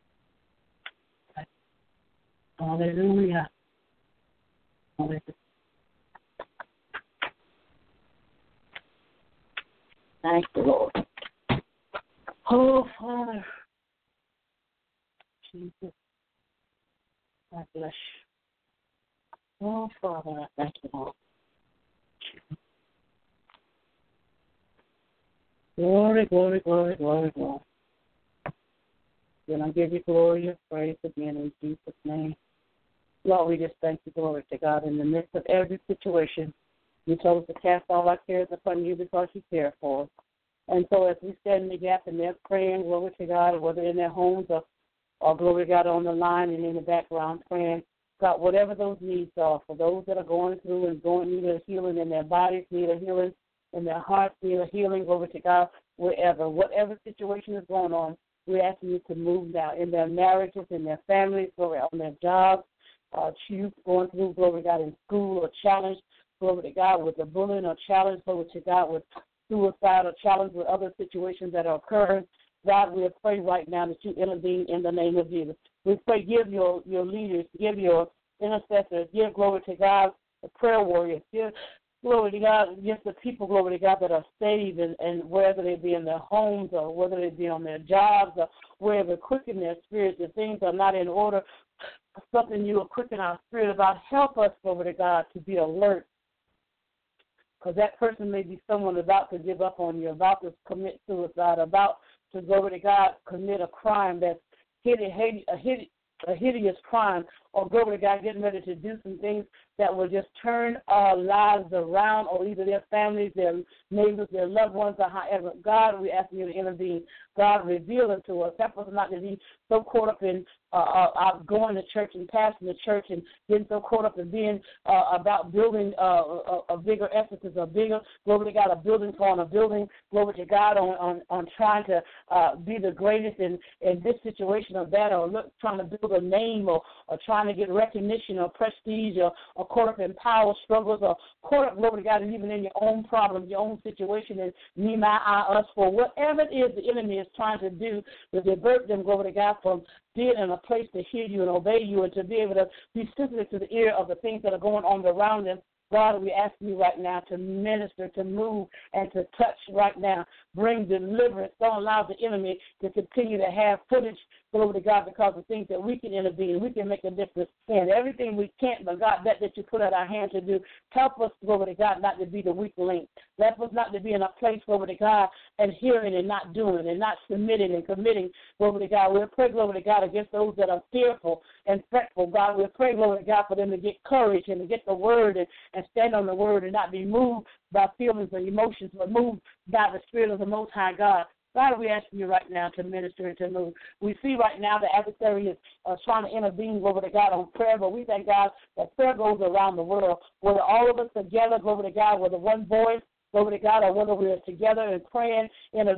Hallelujah. Hallelujah. Thank you, Lord. Oh, Father. Jesus. I bless you. Oh, Father, I thank you, Lord. Glory, glory, glory, glory, glory. Then I give you glory and praise again in Jesus' name. Lord, we just thank you, glory to God, in the midst of every situation. You told us to cast all our cares upon you because you care for us. And so as we stand in the gap and they're praying, glory to God, whether in their homes or or glory to God on the line and in the background praying, God, whatever those needs are, for those that are going through and going, need a healing in their bodies, need a healing in their hearts, need a healing, glory to God, wherever, whatever situation is going on, we're asking you to move now in their marriages, in their families, glory, on their jobs, uh, youth going through, glory to God, in school or challenge, glory to God, with the bullying or challenge, glory to God, with suicide or challenge with other situations that are occurring. God, we pray right now that you intervene in the name of Jesus. We pray, give your, your leaders, give your intercessors, give glory to God, the prayer warriors, give glory to God, give the people, glory to God, that are saved, and, and whether they be in their homes or whether they be on their jobs or wherever, quicken their spirits. If things are not in order, something you will quicken our spirit about. Help us, glory to God, to be alert. Because that person may be someone about to give up on you, about to commit suicide, about to, glory to God, commit a crime that's hideous, a hideous, a hideous crime, or glory to God, getting ready to do some things that will just turn our lives around, or either their families, their neighbors, their loved ones, or however. God, we ask you to intervene. God, reveal it to us. Help us not to be so caught up in uh, uh, going to church and passing the church and getting so caught up in being uh, about building uh, a, a bigger emphasis, a bigger, glory to God, a building on a building, glory to God, on, on, on trying to uh, be the greatest in, in this situation or that, or look, trying to build a name, or, or trying to get recognition or prestige, or, or caught up in power struggles, or caught up, glory to God, and even in your own problems, your own situation, and me, my, I, us, for whatever it is the enemy is trying to do to divert them, glory to God, from being in a place to hear you and obey you and to be able to be sensitive to the ear of the things that are going on around them. God, we ask you right now to minister, to move, and to touch right now. Bring deliverance. Don't allow the enemy to continue to have footage, glory to God, because of things that we can intervene, we can make a difference in. Everything we can't, but God, that that you put at our hand to do, help us, glory to God, not to be the weak link. Help us not to be in a place, glory to God, and hearing and not doing and not submitting and committing, glory to God. We'll pray, glory to God, against those that are fearful and fretful. God, we'll pray, glory to God, for them to get courage and to get the word and, and stand on the word and not be moved by feelings or emotions, but moved by the Spirit of the Most High God. God, we ask you right now to minister and to move. We see right now the adversary is uh, trying to intervene, glory to God, on prayer, but we thank God that prayer goes around the world, whether all of us together, glory to God, whether one voice, glory to God, or whether we're together and praying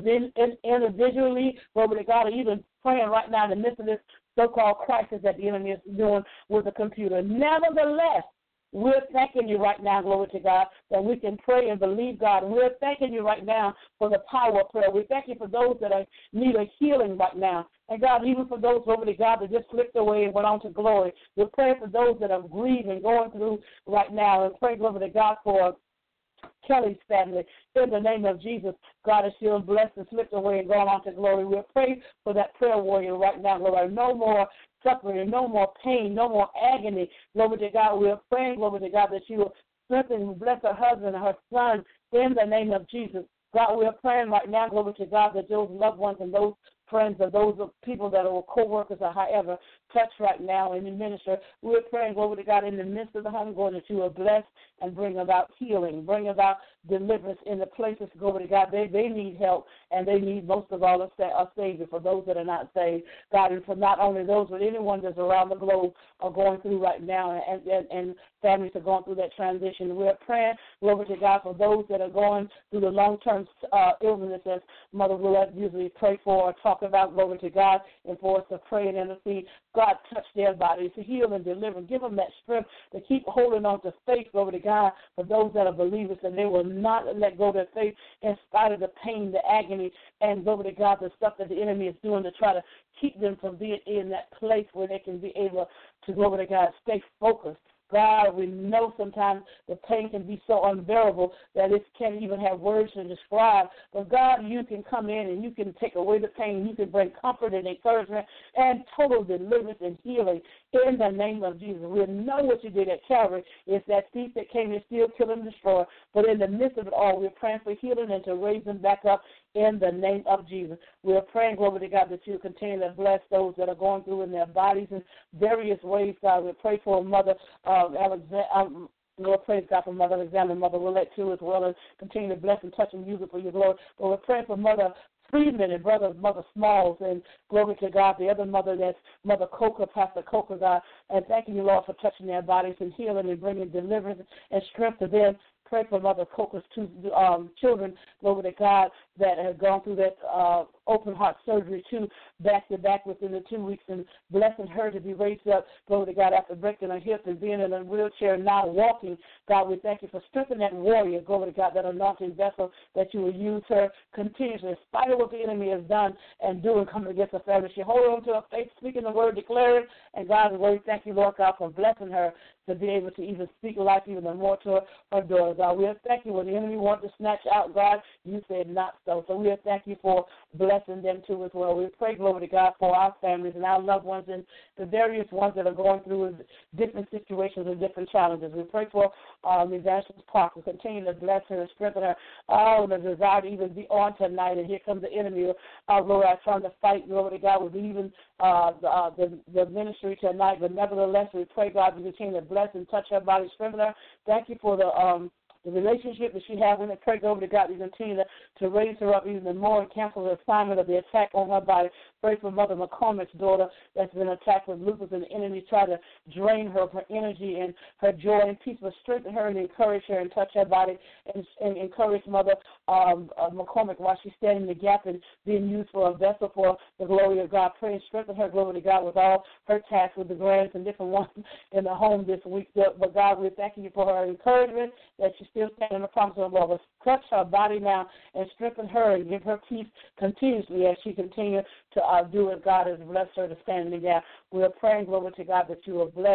individually, glory to God, or even praying right now in the midst of this so-called crisis that the enemy is doing with the computer. Nevertheless, we're thanking you right now, glory to God, that we can pray and believe God. And we're thanking you right now for the power of prayer. We thank you for those that are need a healing right now. And God, even for those, glory to God, that just slipped away and went on to glory. We're praying for those that are grieving, going through right now, and pray, glory to God, for Kelly's family. In the name of Jesus, God is still blessed and slipped away and gone on to glory. We'll pray for that prayer warrior right now, Lord. No more suffering, no more pain, no more agony. Glory to God. We're praying, glory to God, that you will strengthen and bless her husband and her son in the name of Jesus. God, we're praying right now, glory to God, that those loved ones and those friends or those people that are co-workers or however touch right now in the minister. We're praying, glory to God, in the midst of the homegoing that you will bless and bring about healing, bring about deliverance in the places, glory to God. They they need help, and they need most of all a, a Savior for those that are not saved. God, and for not only those, but anyone that's around the globe are going through right now, and, and, and families are going through that transition. We're praying, glory to God, for those that are going through the long-term uh, illness as Mother Willette usually pray for or talk about, glory to God, and for us to pray and intercede. God, touch their bodies to heal and deliver. Give them that strength to keep holding on to faith, glory to God, for those that are believers, and they will not let go of their faith in spite of the pain, the agony, and, glory to God, the stuff that the enemy is doing to try to keep them from being in that place where they can be able to, glory to God, stay focused. God, we know sometimes the pain can be so unbearable that it can't even have words to describe. But, God, you can come in and you can take away the pain. You can bring comfort and encouragement and total deliverance and healing in the name of Jesus. We know what you did at Calvary. It's that thief that came to steal, kill, and destroy. But in the midst of it all, we're praying for healing and to raise them back up in the name of Jesus. We're praying, glory to God, that you continue to bless those that are going through in their bodies in various ways, God. We pray for Mother uh, Alexander. Um, Lord, praise God for Mother Alexander and Mother Willette, too, as well, as continue to bless and touch and use it for your glory. But we're praying for Mother Friedman and Brother Mother Smalls, and glory to God, the other mother that's Mother Coker, Pastor Coker, God, and thanking you, Lord, for touching their bodies and healing and bringing deliverance and strength to them. Pray for Mother Coker's two um, children, glory to God, that have gone through that uh, open heart surgery, too, back to back within the two weeks, and blessing her to be raised up, glory to God, after breaking her hip and being in a wheelchair, now walking. God, we thank you for strengthening that warrior, glory to God, that anointed vessel, that you will use her continuously, in spite of what the enemy has done and doing, coming against her family. She hold on to her faith, speaking the word, declaring, and God, we thank you, Lord God, for blessing her to be able to even speak life even more to her, her daughter. God, we thank you. When the enemy wanted to snatch out, God, you said not so. So we thank you for blessing them too as well. We pray, glory to God, for our families and our loved ones and the various ones that are going through different situations and different challenges. We pray for um, Evangelist Parker. Continue to bless her and strengthen her. Oh, the desire to even be on tonight. And here comes the enemy, uh, Lord, I'm trying to fight, glory to God, with even uh, the, uh, the, the ministry tonight. But nevertheless, we pray, God, to continue to bless and touch her body, strengthen her. Thank you for the um, the relationship that she has, and I pray, over to God, to continue to, to raise her up even more and cancel the assignment of the attack on her body. Pray for Mother McCormick's daughter that's been attacked with lupus, and the enemy try to drain her of her energy and her joy and peace, but strengthen her and encourage her and touch her body and, and encourage Mother um, uh, McCormick while she's standing in the gap and being used for a vessel for the glory of God. Pray and strengthen her, glory to God, with all her tasks with the grands and different ones in the home this week. But God, we're thanking you for her encouragement that she's still standing in the promise of the Lord. Touch her body now and strengthen her and give her peace continuously as she continues to uh, do as God has blessed her to stand in the gap. We are praying, glory to God, that you will bless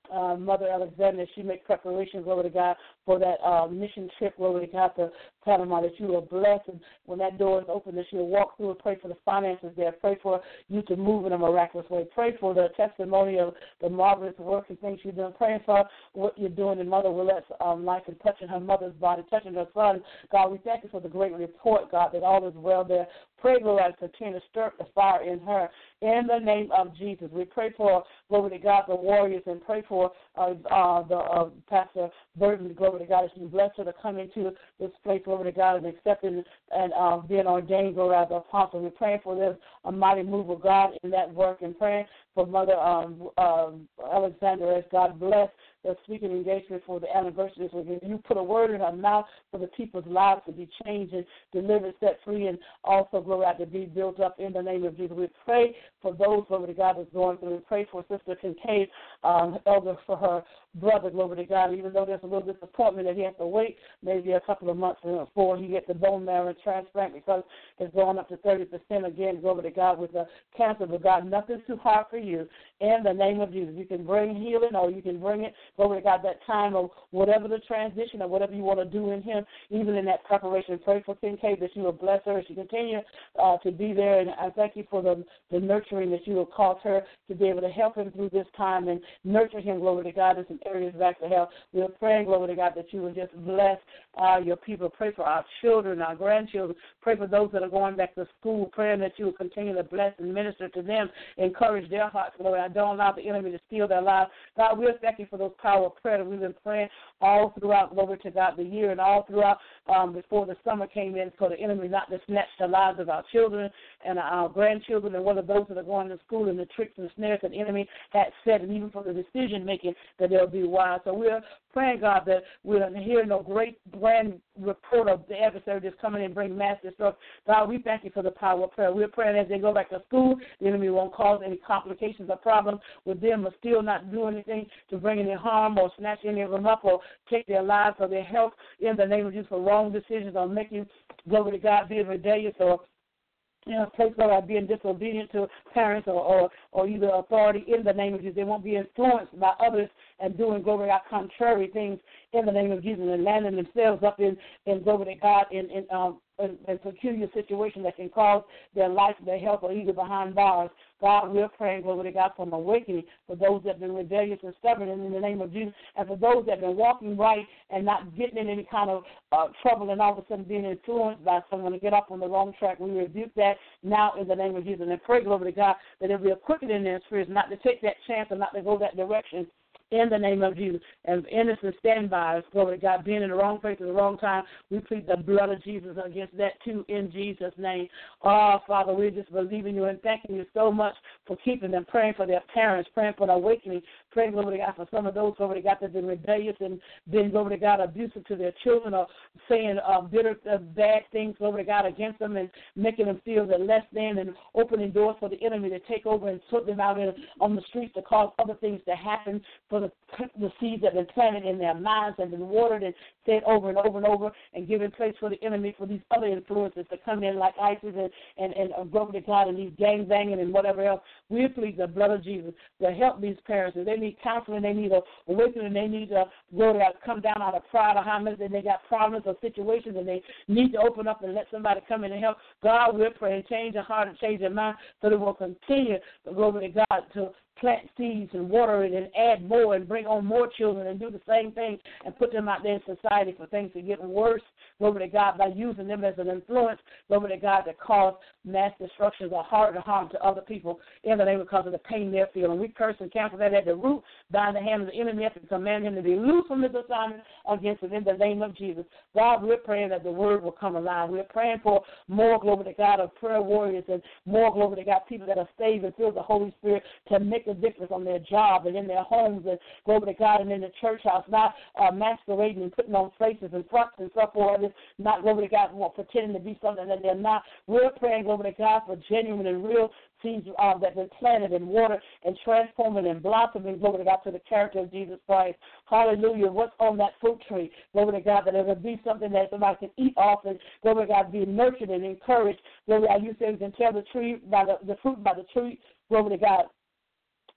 uh, Mother Alexander, she make preparations, glory to God, for that uh, mission trip, glory to God, to Panama, that you will bless, and when that door is open, that you will walk through and pray for the finances there. Pray for you to move in a miraculous way. Pray for the testimony of the marvelous work and things you've done. Praying for what you're doing in Mother Willette's um, life and touching her mother's body, touching her son. God, we thank you for the great report, God, that all is well there. Pray, Lord, to continue to stir up the fire in her. In the name of Jesus, we pray for, glory to God, the warriors, and pray for uh, uh, the uh, Pastor Burton, glory to God, as you bless her to come into this place, glory to God, and accepting and uh, being ordained, glory to the apostle. We're praying for them, a mighty move of God in that work, and praying for Mother um, uh, Alexander as God bless the speaking engagement for the anniversary. So you put a word in her mouth for the people's lives to be changed and delivered, set free, and also, glory to be built up in the name of Jesus. We pray for those, glory to God, that's going through. We pray for Sister Kincaid, um, elder, for her brother, glory to God, even though there's a little disappointment that he has to wait maybe a couple of months before he gets the bone marrow transplant, because it's going up to thirty percent again, glory to God, with the cancer. But God, nothing's too hard for you. In the name of Jesus, you can bring healing, or you can bring it, glory to God, that time of whatever the transition or whatever you want to do in him, even in that preparation. Pray for Kincaid that you will bless her as she continue uh, to be there. And I thank you for the, the nurturing that you will cause her to be able to help him through this time and nurture him, glory to God, in some areas back to health. We are praying, glory to God, that you will just bless uh, your people. Pray for our children, our grandchildren. Pray for those that are going back to school, praying that you will continue to bless and minister to them, encourage their hearts, Lord. I don't allow the enemy to steal their lives. God, we're thanking for those power of prayer that we've been praying all throughout, glory to God, the year, and all throughout um, before the summer came in, for the enemy not to snatch the lives of our children and our grandchildren, and whether those that are going to school, and the tricks and snares that the enemy had set, and even for the decision making, that they'll be wise. So we're praying, God, that we're hearing no great grand report of the adversary that's coming in and bring mass destruction. God, we thank you for the power of prayer. We're praying as they go back to school, the enemy won't cause any complications or problems with them, or still not do anything to bring any harm or snatch any of them up or take their lives or their health in the name of Jesus, for wrong decisions or making, glory to God, being rebellious or you know, place where I'm being disobedient to parents or, or, or either authority in the name of Jesus. They won't be influenced by others and doing, glory to God, contrary things in the name of Jesus, and landing themselves up in, in glory to God, in, in, um, in, in peculiar situations that can cause their life, their health, or either behind bars. God, we're praying, glory to God, for an awakening for those that have been rebellious and stubborn in the name of Jesus, and for those that have been walking right and not getting in any kind of uh, trouble and all of a sudden being influenced by someone to get up on the wrong track. We rebuke that now in the name of Jesus, and pray, glory to God, that there will be a quickening in their spirits not to take that chance and not to go that direction. In the name of Jesus, and innocent standbys, glory to God, being in the wrong place at the wrong time, we plead the blood of Jesus against that too, in Jesus' name. Oh, Father, we're just believing you and thanking you so much for keeping them, praying for their parents, praying for the awakening, praying, glory to God, for some of those, glory to God, that have been rebellious and been, glory to God, abusive to their children, or saying uh, bitter, uh, bad things, glory to God, against them, and making them feel they're less than, and opening doors for the enemy to take over and put them out in, on the streets to cause other things to happen, for the, the seeds that have been planted in their minds and been watered and said over and over and over, and giving place for the enemy, for these other influences to come in like ISIS and, and, and uh, glory to God, and these gang banging and whatever else. We plead the blood of Jesus to help these parents. If they need counseling, they need a awakening, they need to go to come down out of pride or how much, and they got problems or situations, and they need to open up and let somebody come in and help. God, we're praying, change their heart and change their mind, so they will continue, glory to God, to plant seeds and water it and add more and bring on more children and do the same thing and put them out there in society for things to get worse, glory to God, by using them as an influence, glory to God, that cause mass destructions or heart and harm to other people in the name because of the pain they're feeling. We curse and cancel that at the root, bind the hand of the enemy up and command him to be loose from his assignment against it in the name of Jesus. God, we're praying that the word will come alive. We're praying for more, glory to God, of prayer warriors and more, glory to God, people that are saved and filled with the Holy Spirit to make a difference on their job and in their homes and, glory to God, and in the church house, not uh, masquerading and putting on faces and fronts and so forth, not, glory to God, well, pretending to be something that they're not. We're praying, glory to God, for genuine and real seeds uh, that have been planted in water and transforming and blossoming, glory to God, to the character of Jesus Christ. Hallelujah. What's on that fruit tree? Glory to God, that it will be something that somebody can eat off and, glory to God, be nurtured and encouraged. Glory to God, you say you can tell the tree by the, the fruit by the tree, glory to God.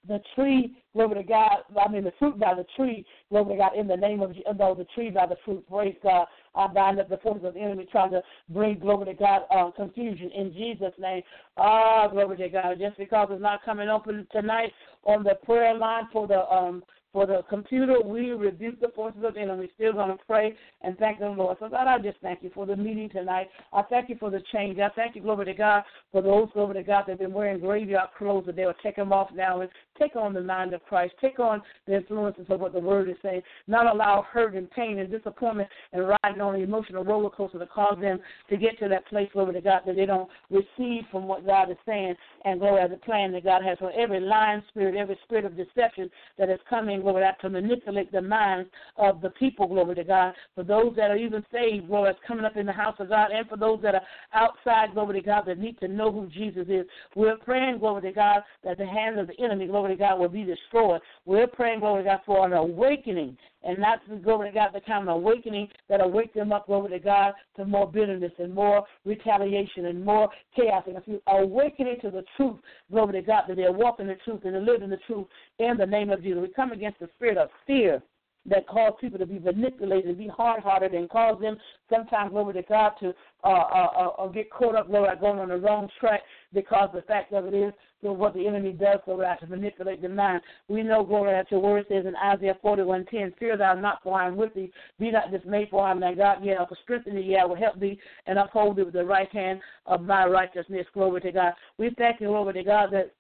the tree, glory to God, I mean the fruit by the tree, glory to God, in the name of, no, the tree by the fruit, praise God. I bind up the forces of the enemy trying to bring, glory to God, uh, confusion in Jesus' name. Ah, glory to God. Just because it's not coming open tonight on the prayer line for the um for the computer, we rebuke the forces of the enemy. We're still going to pray and thank the Lord. So, God, I just thank you for the meeting tonight. I thank you for the change. I thank you, glory to God, for those, glory to God, that have been wearing graveyard clothes, that they will take them off now and take on the mind of Christ. Take on the influences of what the Word is saying. Not allow hurt and pain and disappointment and riding on the emotional roller coaster to cause them to get to that place, glory to God, that they don't receive from what God is saying and glory to the plan that God has for every lying spirit, every spirit of deception that is coming, glory to God, to manipulate the minds of the people, glory to God. For those that are even saved, glory, that's coming up in the house of God, and for those that are outside, glory to God, that need to know who Jesus is. We're praying, glory to God, that the hands of the enemy, glory to God, will be destroyed. We're praying, glory to God, for an awakening, and not, glory to God, the kind of awakening that will wake them up, glory to God, to more bitterness and more retaliation and more chaos. And awakening to the truth, glory to God, that they're walking the truth and they're living the truth in the name of Jesus. We come against the spirit of fear that cause people to be manipulated and be hard-hearted and cause them sometimes, glory to God, to uh, uh, uh, get caught up, glory, going on the wrong track because the fact of it is, so what the enemy does, glory, to manipulate the mind. We know, glory, that your word says in Isaiah forty-one ten, fear thou not, for I am with thee. Be not dismayed, for I am thy God. Yea, I will strengthen thee, yea, I will help thee, and uphold thee with the right hand of my righteousness. Glory to God. We thank you, glory to God, that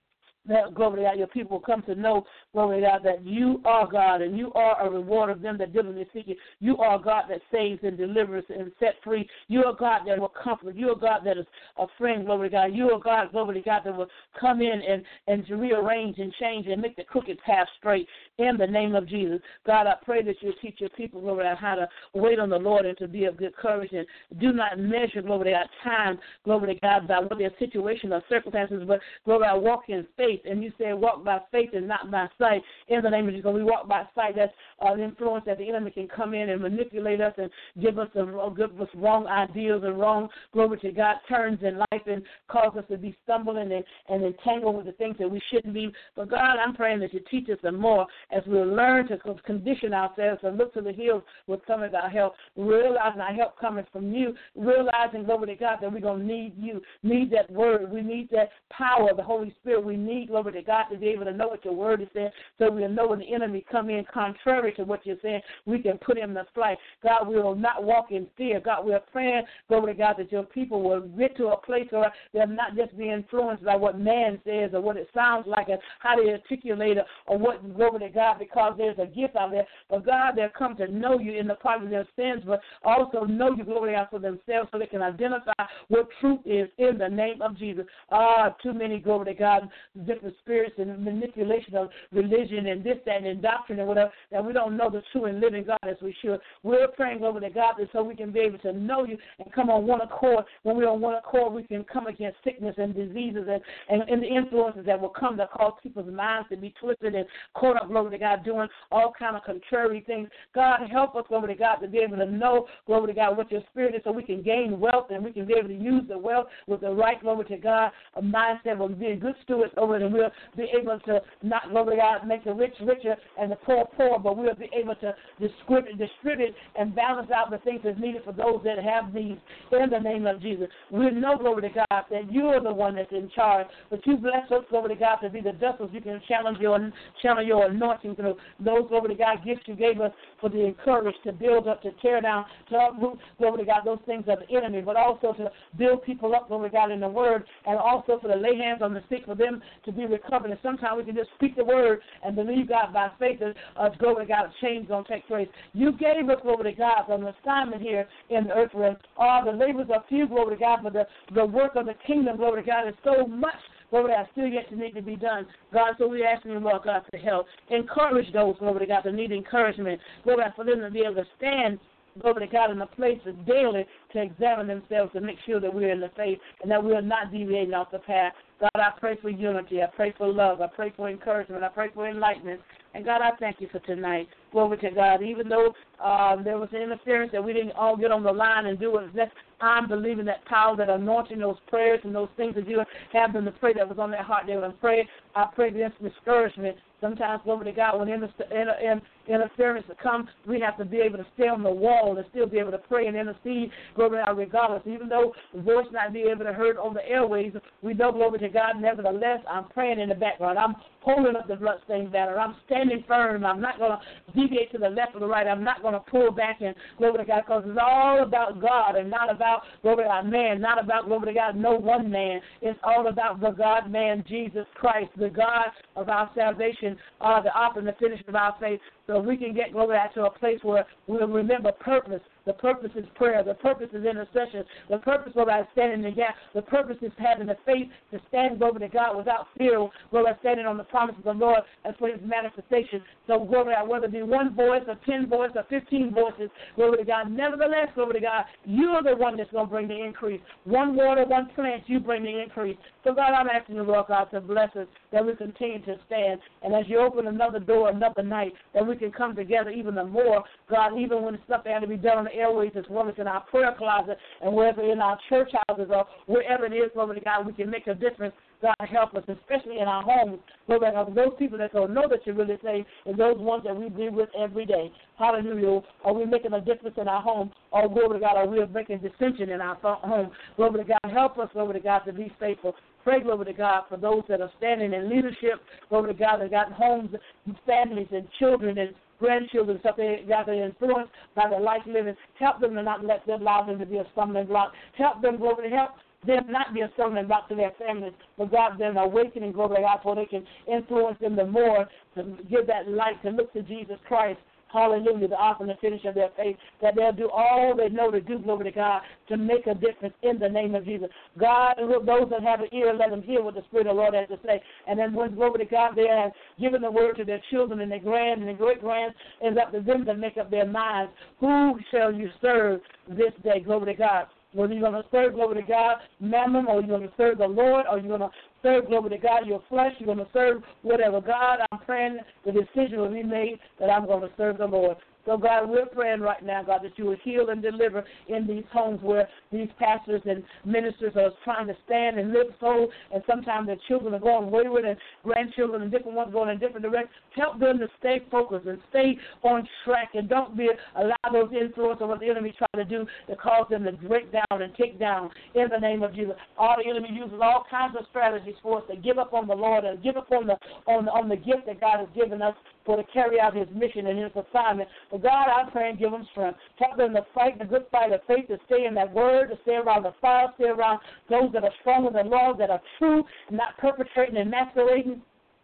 that, glory to God, your people come to know, glory to God, that you are God and you are a reward of them that diligently seek you. You are God that saves and delivers and set free. You are God that will comfort. You are God that is a friend, glory to God. You are God, glory to God, that will come in and, and to rearrange and change and make the crooked path straight in the name of Jesus. God, I pray that you'll teach your people, glory to God, how to wait on the Lord and to be of good courage and do not measure, glory to God, time, glory to God, by what their situation or circumstances, but glory to God, walk in faith. And you say walk by faith and not by sight. In the name of Jesus, we walk by sight. That's uh, the influence that the enemy can come in and manipulate us and give us, the, give us wrong ideas and wrong, glory to God, turns in life and cause us to be stumbling and, and entangled with the things that we shouldn't be. But God, I'm praying that you teach us some more as we learn to condition ourselves and look to the hills with some of our help, realizing our help coming from you, realizing, glory to God, that we're going to need you, need that word. We need that power of the Holy Spirit. We need, glory to God, to be able to know what your word is saying, so we'll know when the enemy come in contrary to what you're saying, we can put him to flight. God, we will not walk in fear. God, we're praying, glory to God, that your people will get to a place where they're not just be influenced by what man says or what it sounds like and how they articulate it or what, glory to God, because there's a gift out there. But God, they'll come to know you in the pardon of their sins, but also know you, glory to God, for themselves so they can identify what truth is in the name of Jesus. Ah, too many, glory to God, different spirits and manipulation of religion and this, that, and doctrine and whatever, that we don't know the true and living God as we should. We're praying, glory to God, so we can be able to know you and come on one accord. When we're on one accord, we can come against sickness and diseases and, and, and the influences that will come that cause people's minds to be twisted and caught up, glory to God, doing all kind of contrary things. God, help us, glory to God, to be able to know, glory to God, what your spirit is so we can gain wealth and we can be able to use the wealth with the right, glory to God, a mindset of being good stewards over it, and we'll be able to not, glory to God, make the rich richer and the poor poor, but we'll be able to distribute, distribute and balance out the things that's needed for those that have needs in the name of Jesus. We know, glory to God, that you are the one that's in charge, but you bless us, glory to God, to be the vessels you can challenge your, channel your anointing through. Those, glory to God, gifts you gave us for the encourage to build up, to tear down, to uproot, glory to God, those things of the enemy, but also to build people up, glory to God, in the word, and also for to lay hands on the sick for them to be recovered. And sometimes we can just speak the word and believe God by faith that, uh, glory to God, a change is going to take place. You gave us, glory to God, an assignment here in the earth realm. All the labors are few, glory to God, but the, the work of the kingdom, glory to God, is so much, glory to God, still yet to need to be done. God, so we ask you, Lord God, to help. Encourage those, glory to God, that need encouragement. Glory to God, for them to be able to stand, glory to God, in a place of daily to examine themselves to make sure that we're in the faith and that we are not deviating off the path. God, I pray for unity. I pray for love. I pray for encouragement. I pray for enlightenment. And God, I thank you for tonight. Glory to God. Even though um, there was interference that we didn't all get on the line and do it, I'm believing that power, that anointing, those prayers and those things that you have them to pray that was on their heart. They would pray. I pray against discouragement. Sometimes, glory to God, when inter- inter- inter- interference comes, we have to be able to stay on the wall and still be able to pray and intercede, glory to God, regardless. Even though the voice not be able to heard on the airways, we know, glory to God, nevertheless, I'm praying in the background. I'm holding up the bloodstained banner. I'm standing firm. I'm not going to deviate to the left or the right. I'm not going to pull back and, glory to God, because it's all about God and not about, glory to God, man, not about, glory to God, no one man. It's all about the God-man, Jesus Christ, the God of our salvation, uh, the author and the finisher of our faith, so we can get, glory to, to a place where we'll remember purpose. The purpose is prayer. The purpose is intercession. The purpose of our standing in the gap. The purpose is having the faith to stand over to God without fear, glory, standing on the promises of the Lord and for his manifestation. So, glory to God, whether it be one voice or ten voices or fifteen voices, glory to God, nevertheless, glory to God, you're the one that's going to bring the increase. One water, one plant, you bring the increase. So, God, I'm asking you, Lord God, to bless us, that we continue to stand. And as you open another door, another night, that we can come together even the more, God, even when stuff has to be done on the airways as well as in our prayer closet and wherever in our church houses or wherever it is, glory to God, we can make a difference. God, help us, especially in our homes. Lord, those people that don't know that you're really saved and those ones that we deal with every day. Hallelujah. Are we making a difference in our home? Or, glory to God, are we making dissension in our home? Glory to God, help us, glory to God, to be faithful. Pray, glory to God, for those that are standing in leadership, glory to God, that got homes, families, and children, and grandchildren, stuff they got their influence by their life living. Help them to not let them allow them to be a stumbling block. Help them, glory to help them not be a stumbling block to their families, but God, them awakening, glory to God, so they can influence them the more to give that light to look to Jesus Christ. Hallelujah, the author and the finisher of their faith, that they'll do all they know to do, glory to God, to make a difference in the name of Jesus. God, those that have an ear, let them hear what the Spirit of the Lord has to say. And then when, glory to God, they have given the word to their children and their grand and their great-grands, it's up to them to make up their minds. Who shall you serve this day, glory to God? Whether you're going to serve, glory to God, mammon, or you're going to serve the Lord, or you're going to serve, glory to God, your flesh, you're going to serve whatever. God, I'm praying the decision will be made that I'm going to serve the Lord. So, God, we're praying right now, God, that you will heal and deliver in these homes where these pastors and ministers are trying to stand and live so, and sometimes their children are going wayward and grandchildren and different ones going in different directions. Help them to stay focused and stay on track and don't be allow those influences of what the enemy try to do to cause them to break down and take down in the name of Jesus. All the enemy uses all kinds of strategies for us to give up on the Lord and give up on the on the, on the gift that God has given us for to carry out his mission and his assignment. But God, I pray and give them strength. Help them to fight the good fight of faith, to stay in that word, to stay around the fire, stay around those that are stronger than Lord, that are true, not perpetrating and masquerading.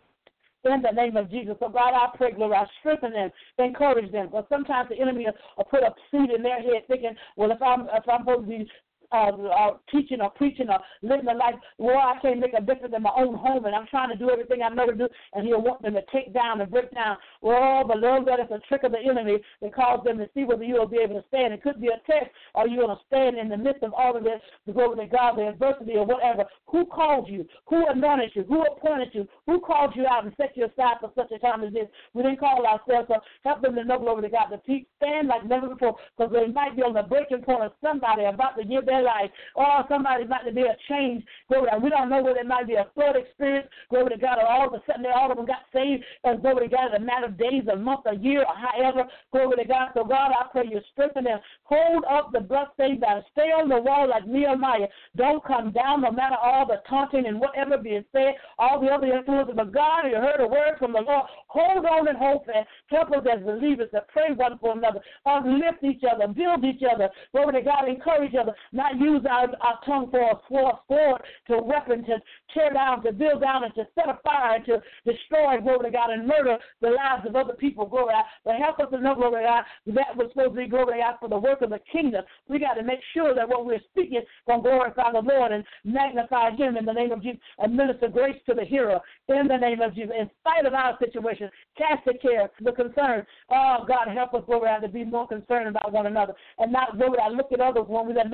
In the name of Jesus. So, God, I pray, glory, I strengthen them, encourage them. But sometimes the enemy will, will put a seed in their head thinking, well, if I'm, if I'm supposed to be Uh, uh, teaching or preaching or living a life where I can't make a difference in my own home and I'm trying to do everything I know to do, and he'll want them to take down and break down. Well, but Lord, that is a trick of the enemy that calls them to see whether you will be able to stand. It could be a test, or you're going to stand in the midst of all of this, the glory to God, the adversity or whatever. Who called you? Who anointed you? Who appointed you? Who called you out and set you aside for such a time as this? We didn't call ourselves, so help them to know, glory to God, to stand like never before, because they might be on the breaking point of somebody about to give their life, or somebody might be a change. Glory to God. We don't know whether it might be a flood experience. Glory to God. Or all of a sudden, all of them got saved. And glory to God, in a matter of days, a month, a year, or however. Glory to God. So God, I pray you strengthen them. Hold up the bloodstained banner. Stay on the wall like Nehemiah. Don't come down, no matter all the taunting and whatever being said, all the other influences. But God, you heard a word from the Lord. Hold on and hold fast. Help us as believers to pray one for another, uplift each other, build each other. Glory to God, encourage each other. Not use our, our tongue for a sword, to weapon, to tear down, to build down, and to set a fire, and to destroy, glory to God, and murder the lives of other people, glory to God. But help us to know, glory to God, that was supposed to be, glory to God, for the work of the kingdom. We got to make sure that what we're speaking is going to glorify the Lord and magnify him in the name of Jesus, and minister grace to the hearer in the name of Jesus. In spite of our situation, cast the care, the concern. Oh, God, help us, glory to God, to be more concerned about one another and not, glory to God, look at others when we have made a mistake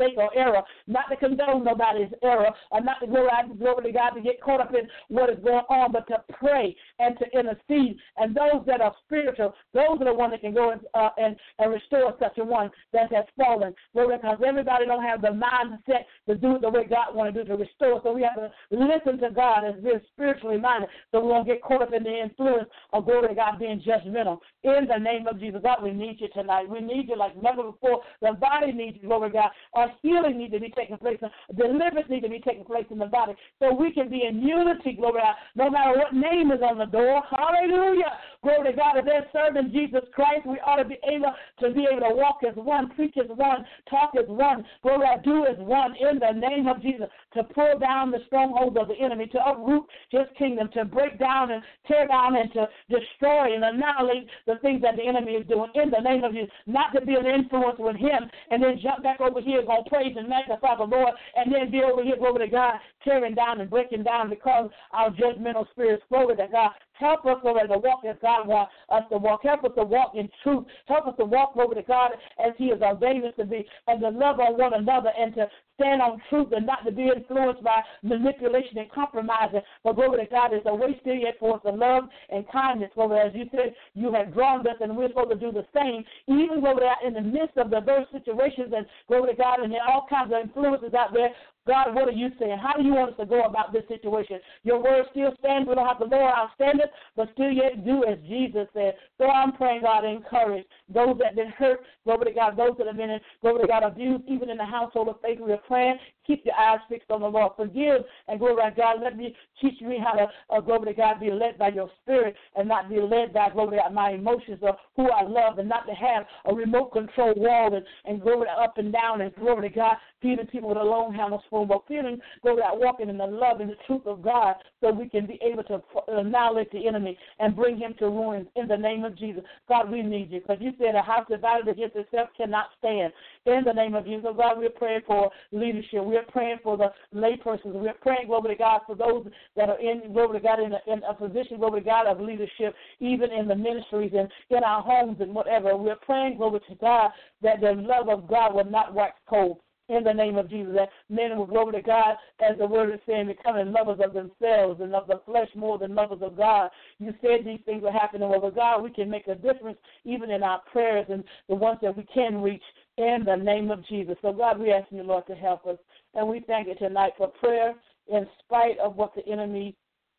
mistake or error, not to condone nobody's error, or not to go out and glory to God to get caught up in what is going on, but to pray and to intercede. And those that are spiritual, those are the ones that can go and, uh, and, and restore such a one that has fallen. Glory, because everybody don't have the mindset to do it the way God wants to do it, to restore. So we have to listen to God as being spiritually minded, so we won't get caught up in the influence of, glory to God, being judgmental. In the name of Jesus, God, we need you tonight. We need you like never before. The body needs you, glory to God. Our healing needs to be taking place. Deliverance needs to be taking place in the body, so we can be in unity, glory to God, no matter what name is on the door. Hallelujah. Glory to God. If they're serving Jesus Christ, we ought to be able to be able to walk as one, preach as one, talk as one, glory to God, do as one in the name of Jesus, to pull down the strongholds of the enemy, to uproot his kingdom, to break down and tear down and to destroy and annihilate the things that the enemy is doing in the name of Jesus, not to be an influence with him and then jump back over here, go praise and magnify the Lord, and then be over here, glory to God, tearing down and breaking down because our judgmental spirits, glory to God. Help us, Lord, to walk as God wants us to walk. Help us to walk in truth. Help us to walk, over to God, as he has ordained us to be, and to love on one another and to stand on truth and not to be influenced by manipulation and compromising. But, glory to God, is a way still yet for us to love and kindness. Glory, as you said, you have drawn us, and we're supposed to do the same, even, glory to God, in the midst of the diverse situations and, glory to God, and there are all kinds of influences out there. God, what are you saying? How do you want us to go about this situation? Your word still stands. We don't have to lower our standards, but still yet do as Jesus said. So I'm praying, God, encourage those that have been hurt, glory to God, those that have been, glory to God, abused, even in the household of faith. We are praying. Keep your eyes fixed on the Lord. Forgive, and glory to God, let me teach me how to, uh, glory to God, be led by your spirit and not be led by, glory to God, my emotions or who I love, and not to have a remote control wall and, and glory to up and down and glory to God, feeding people with a long handle spoon, but feeling, glory to God, walking in the love and the truth of God, so we can be able to annihilate the enemy and bring him to ruin in the name of Jesus. God, we need you, because you said a house divided against itself cannot stand. In the name of Jesus, God, we're praying for leadership. We're praying for the laypersons. We're praying, glory to God, for those that are in, glory to God, in a, in a position, glory to God, of leadership, even in the ministries and in our homes and whatever. We're praying, glory to God, that the love of God will not wax cold. In the name of Jesus, that men will, glory to God, as the word is saying, becoming lovers of themselves and of the flesh more than lovers of God. You said these things are happening. Well, with God, we can make a difference even in our prayers and the ones that we can reach in the name of Jesus. So, God, we ask you, Lord, to help us. And we thank you tonight for prayer in spite of what the enemy,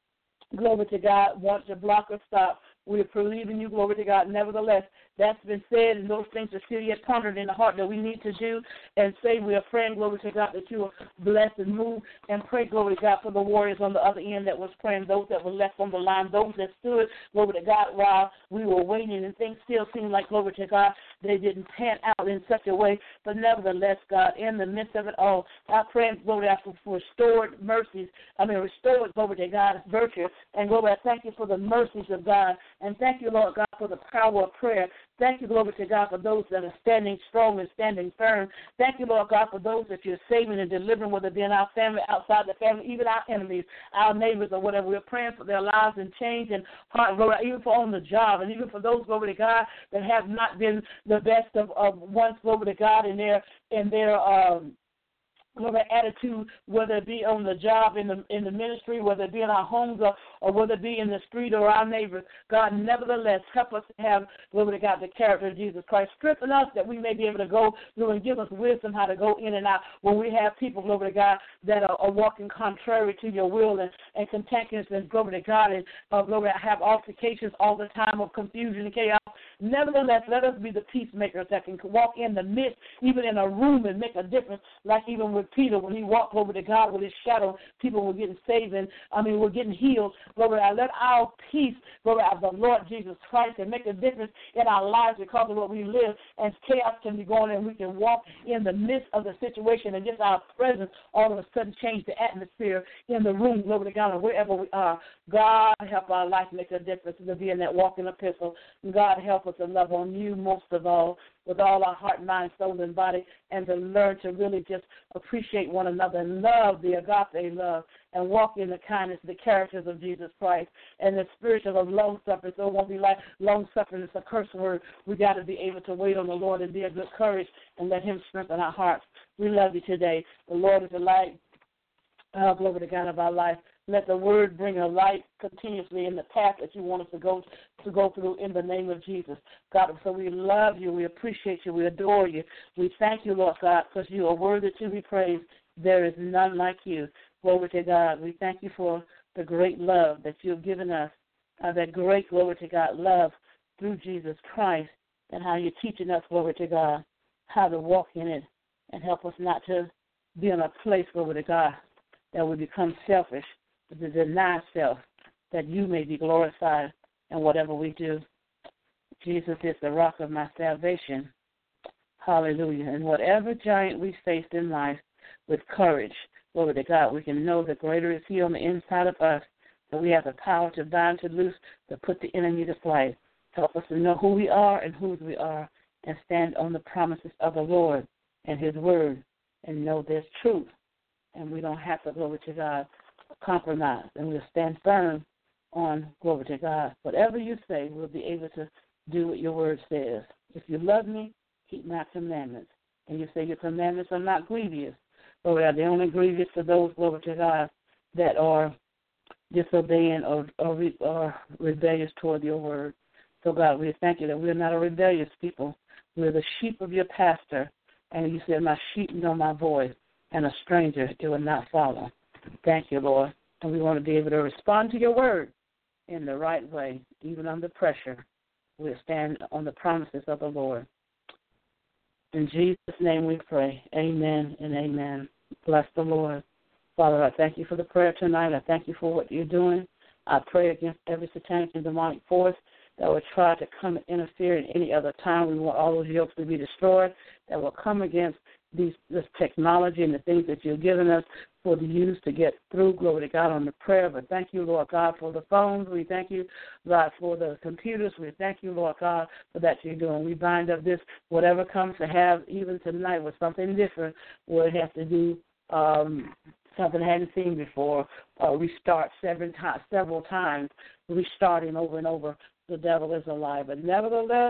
glory to God, wants to block or stop. We believe in you, glory to God. Nevertheless, that's been said, and those things are still yet pondered in the heart that we need to do and say we are praying, glory to God, that you will bless and move, and pray, glory to God, for the warriors on the other end that was praying, those that were left on the line, those that stood, glory to God, while we were waiting, and things still seem like, glory to God, they didn't pan out in such a way. But nevertheless, God, in the midst of it all, I pray, glory to God, for restored mercies, I mean, restored, glory to God, virtue, and glory, I thank you for the mercies of God, and thank you, Lord God, for the power of prayer. Thank you, glory to God, for those that are standing strong and standing firm. Thank you, Lord God, for those that you're saving and delivering, whether it be in our family, outside the family, even our enemies, our neighbors, or whatever. We're praying for their lives and change and heart, glory, even for on the job, and even for those, glory to God, that have not been the best of, of once, glory to God, in their in their um glory, attitude, whether it be on the job, in the in the ministry, whether it be in our homes, or, or whether it be in the street or our neighbors. God, nevertheless, help us to have, glory to God, the character of Jesus Christ. Strengthen us that we may be able to go through and give us wisdom how to go in and out when we have people, glory to God, that are, are walking contrary to your will and, and contentions and, glory to God, and uh, glory to have altercations all the time of confusion and chaos. Nevertheless, let us be the peacemakers that can walk in the midst, even in a room, and make a difference, like even with Peter, when he walked over to God with his shadow, people were getting saved, and I mean, were getting healed. Glory, I let our peace, glory, of the Lord Jesus Christ, and make a difference in our lives because of what we live, and chaos can be going, and we can walk in the midst of the situation, and just our presence all of a sudden change the atmosphere in the room, glory to God, or wherever we are. God, help our life make a difference to be in that walking epistle. God, help help us to love on you most of all, with all our heart, mind, soul, and body, and to learn to really just appreciate one another and love the agape love and walk in the kindness, the characters of Jesus Christ, and the spirit of long-suffering. So it won't be like long-suffering is a curse word. We got to be able to wait on the Lord and be of good courage and let him strengthen our hearts. We love you today. The Lord is the light. Oh, glory to God of our life. Let the word bring a light continuously in the path that you want us to go to go through in the name of Jesus. God, so we love you. We appreciate you. We adore you. We thank you, Lord God, because you are worthy to be praised. There is none like you. Glory to God. We thank you for the great love that you have given us, uh, that great, glory to God, love through Jesus Christ, and how you're teaching us, glory to God, how to walk in it and help us not to be in a place, glory to God, that we become selfish, but to deny self, that you may be glorified in whatever we do. Jesus is the rock of my salvation. Hallelujah. And whatever giant we faced in life, with courage, glory to God, we can know that greater is he on the inside of us, that we have the power to bind, to loose, to put the enemy to flight. Help us to know who we are and whose we are, and stand on the promises of the Lord and his word, and know there's truth. And we don't have to, glory to God, compromise, and we'll stand firm on, glory to God. Whatever you say, we'll be able to do what your word says. If you love me, keep my commandments. And you say your commandments are not grievous. Glory to God, they're only grievous to those, glory to God, that are disobeying or, or, or rebellious toward your word. So, God, we thank you that we're not a rebellious people. We're the sheep of your pastor. And you said, my sheep know my voice, and a stranger it will not follow. Thank you, Lord. And we want to be able to respond to your word in the right way, even under pressure. We'll stand on the promises of the Lord. In Jesus' name we pray. Amen and amen. Bless the Lord. Father, I thank you for the prayer tonight. I thank you for what you're doing. I pray against every satanic and demonic force that will try to come and interfere in any other time. We want all those yokes to be destroyed, that will come against these, this technology and the things that you've given us for the use to get through, glory to God, on the prayer. But thank you, Lord God, for the phones. We thank you, God, for the computers. We thank you, Lord God, for that you're doing. We bind up this, whatever comes to have, even tonight, with something different, where it has to do um, something I hadn't seen before, uh, restart several times, several times, restarting over and over. The devil is a lie. But nevertheless,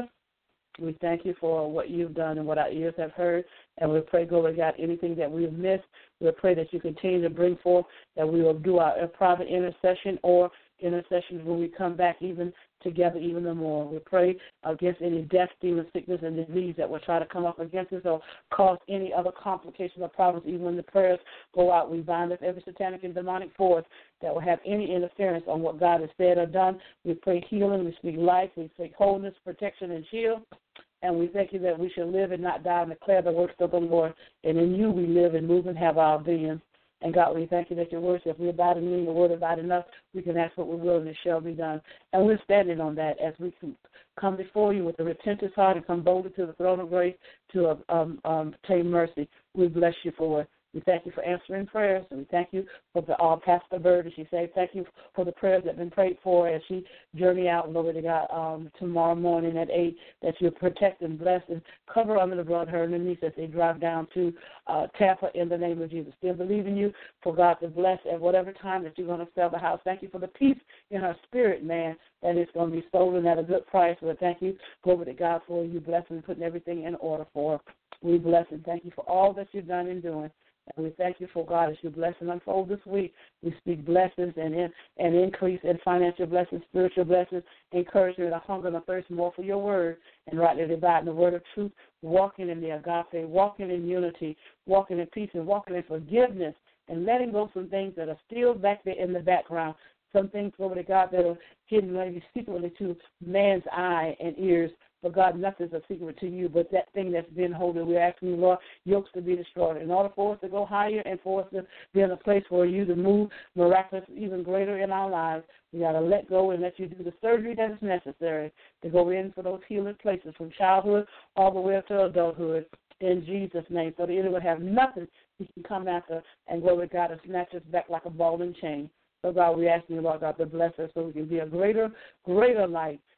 we thank you for what you've done and what our ears have heard, and we pray, glory to God, anything that we have missed, we pray that you continue to bring forth, that we will do our, our private intercession or intercessions when we come back even together even the more. We pray against any death, demon, sickness, and disease that will try to come up against us or cause any other complications or problems. Even when the prayers go out, we bind up every satanic and demonic force that will have any interference on what God has said or done. We pray healing, we speak life, we speak wholeness, protection, and shield. And we thank you that we shall live and not die and declare the works of the Lord. And in you we live and move and have our being. And God, we thank you that your word says if we abide in you and the word abide in us, we can ask what we will and it shall be done. And we're standing on that as we come before you with a repentant heart and come boldly to the throne of grace to um, um, obtain mercy. We bless you for it. We thank you for answering prayers, and we thank you for the all uh, Pastor Bird, as she said. Thank you for the prayers that have been prayed for as she journey out, glory to God, um, tomorrow morning at eight, that you protect and bless and cover under the blood her and her niece as they drive down to uh, Tampa in the name of Jesus. Still believe in you for God to bless at whatever time that you're going to sell the house. Thank you for the peace in her spirit, man, that it's going to be sold and at a good price. So thank you, glory to God, for you blessing and putting everything in order for her. We bless and thank you for all that you've done and doing. And we thank you for, God, as you bless and unfold this week. We speak blessings and in, and increase in financial blessings, spiritual blessings, encouragement, a hunger and a thirst more for your word, and rightly dividing the word of truth, walking in the agape, walking in unity, walking in peace, and walking in forgiveness, and letting go some things that are still back there in the background, some things, glory to God, that are hidden maybe secretly to man's eye and ears. But, God, nothing's a secret to you, but that thing that's been holding, we're asking you, Lord, yokes to be destroyed. In order for us to go higher and for us to be in a place for you to move miraculous, even greater in our lives, we got to let go and let you do the surgery that is necessary to go in for those healing places from childhood all the way up to adulthood in Jesus' name. So the enemy would have nothing he can come after and glory to God and snatch us back like a ball and chain. So, God, we ask you, Lord God, to bless us so we can be a greater, greater light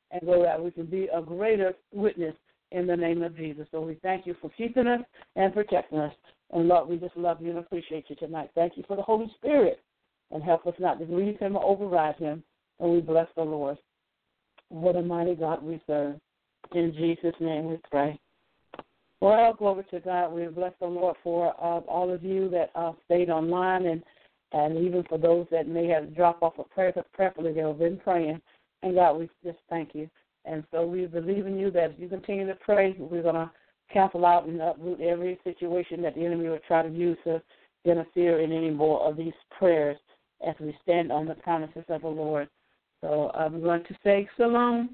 and so that we can be a greater witness in the name of Jesus. So we thank you for keeping us and protecting us. And, Lord, we just love you and appreciate you tonight. Thank you for the Holy Spirit, and help us not to grieve him or override him. And we bless the Lord. What a mighty God we serve. In Jesus' name we pray. Well, glory to God. We bless the Lord for uh, all of you that uh, stayed online, and, and even for those that may have dropped off of prayer, because prayerfully they have been praying. And, God, we just thank you. And so we believe in you that if you continue to pray, we're going to cancel out and uproot every situation that the enemy would try to use to interfere in any more of these prayers as we stand on the promises of the Lord. So I'm going to say shalom,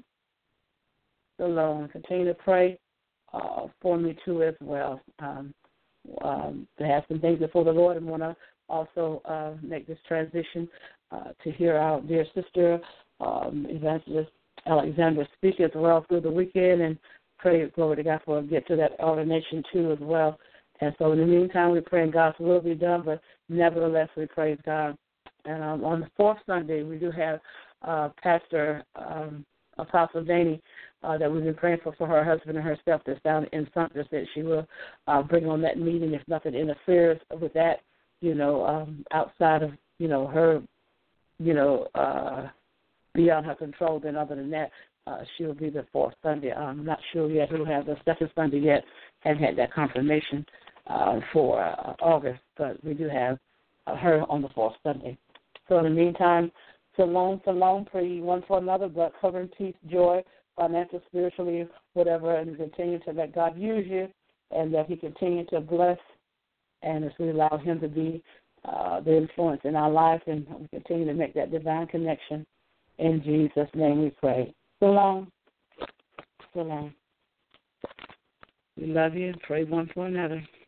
shalom. Continue to pray uh, for me too as well. Um, um, to have some things before the Lord, and want to also uh, make this transition uh, to hear our dear sister, um, Evangelist Alexandra, speak as well through the weekend, and pray, glory to God, for get to that ordination too as well. And so in the meantime, we pray God's will be done, but nevertheless we praise God. And um, on the fourth Sunday, we do have uh, Pastor um, Apostle Danny uh, that we've been praying for, for her husband and herself that's down in Sumter, that she will uh, bring on that meeting if nothing interferes with that, you know, um, outside of, you know, her, you know, uh, beyond her control. Then other than that, uh, she will be the fourth Sunday. I'm not sure yet who has the second Sunday yet. Haven't had that confirmation uh, for uh, August, but we do have uh, her on the fourth Sunday. So in the meantime, shalom, shalom, pray one for another, but covering peace, joy, financial, spiritually, whatever, and continue to let God use you, and that he continue to bless, and as we allow him to be uh, the influence in our life, and we continue to make that divine connection. In Jesus' name we pray. Shalom. Shalom. We love you and pray one for another.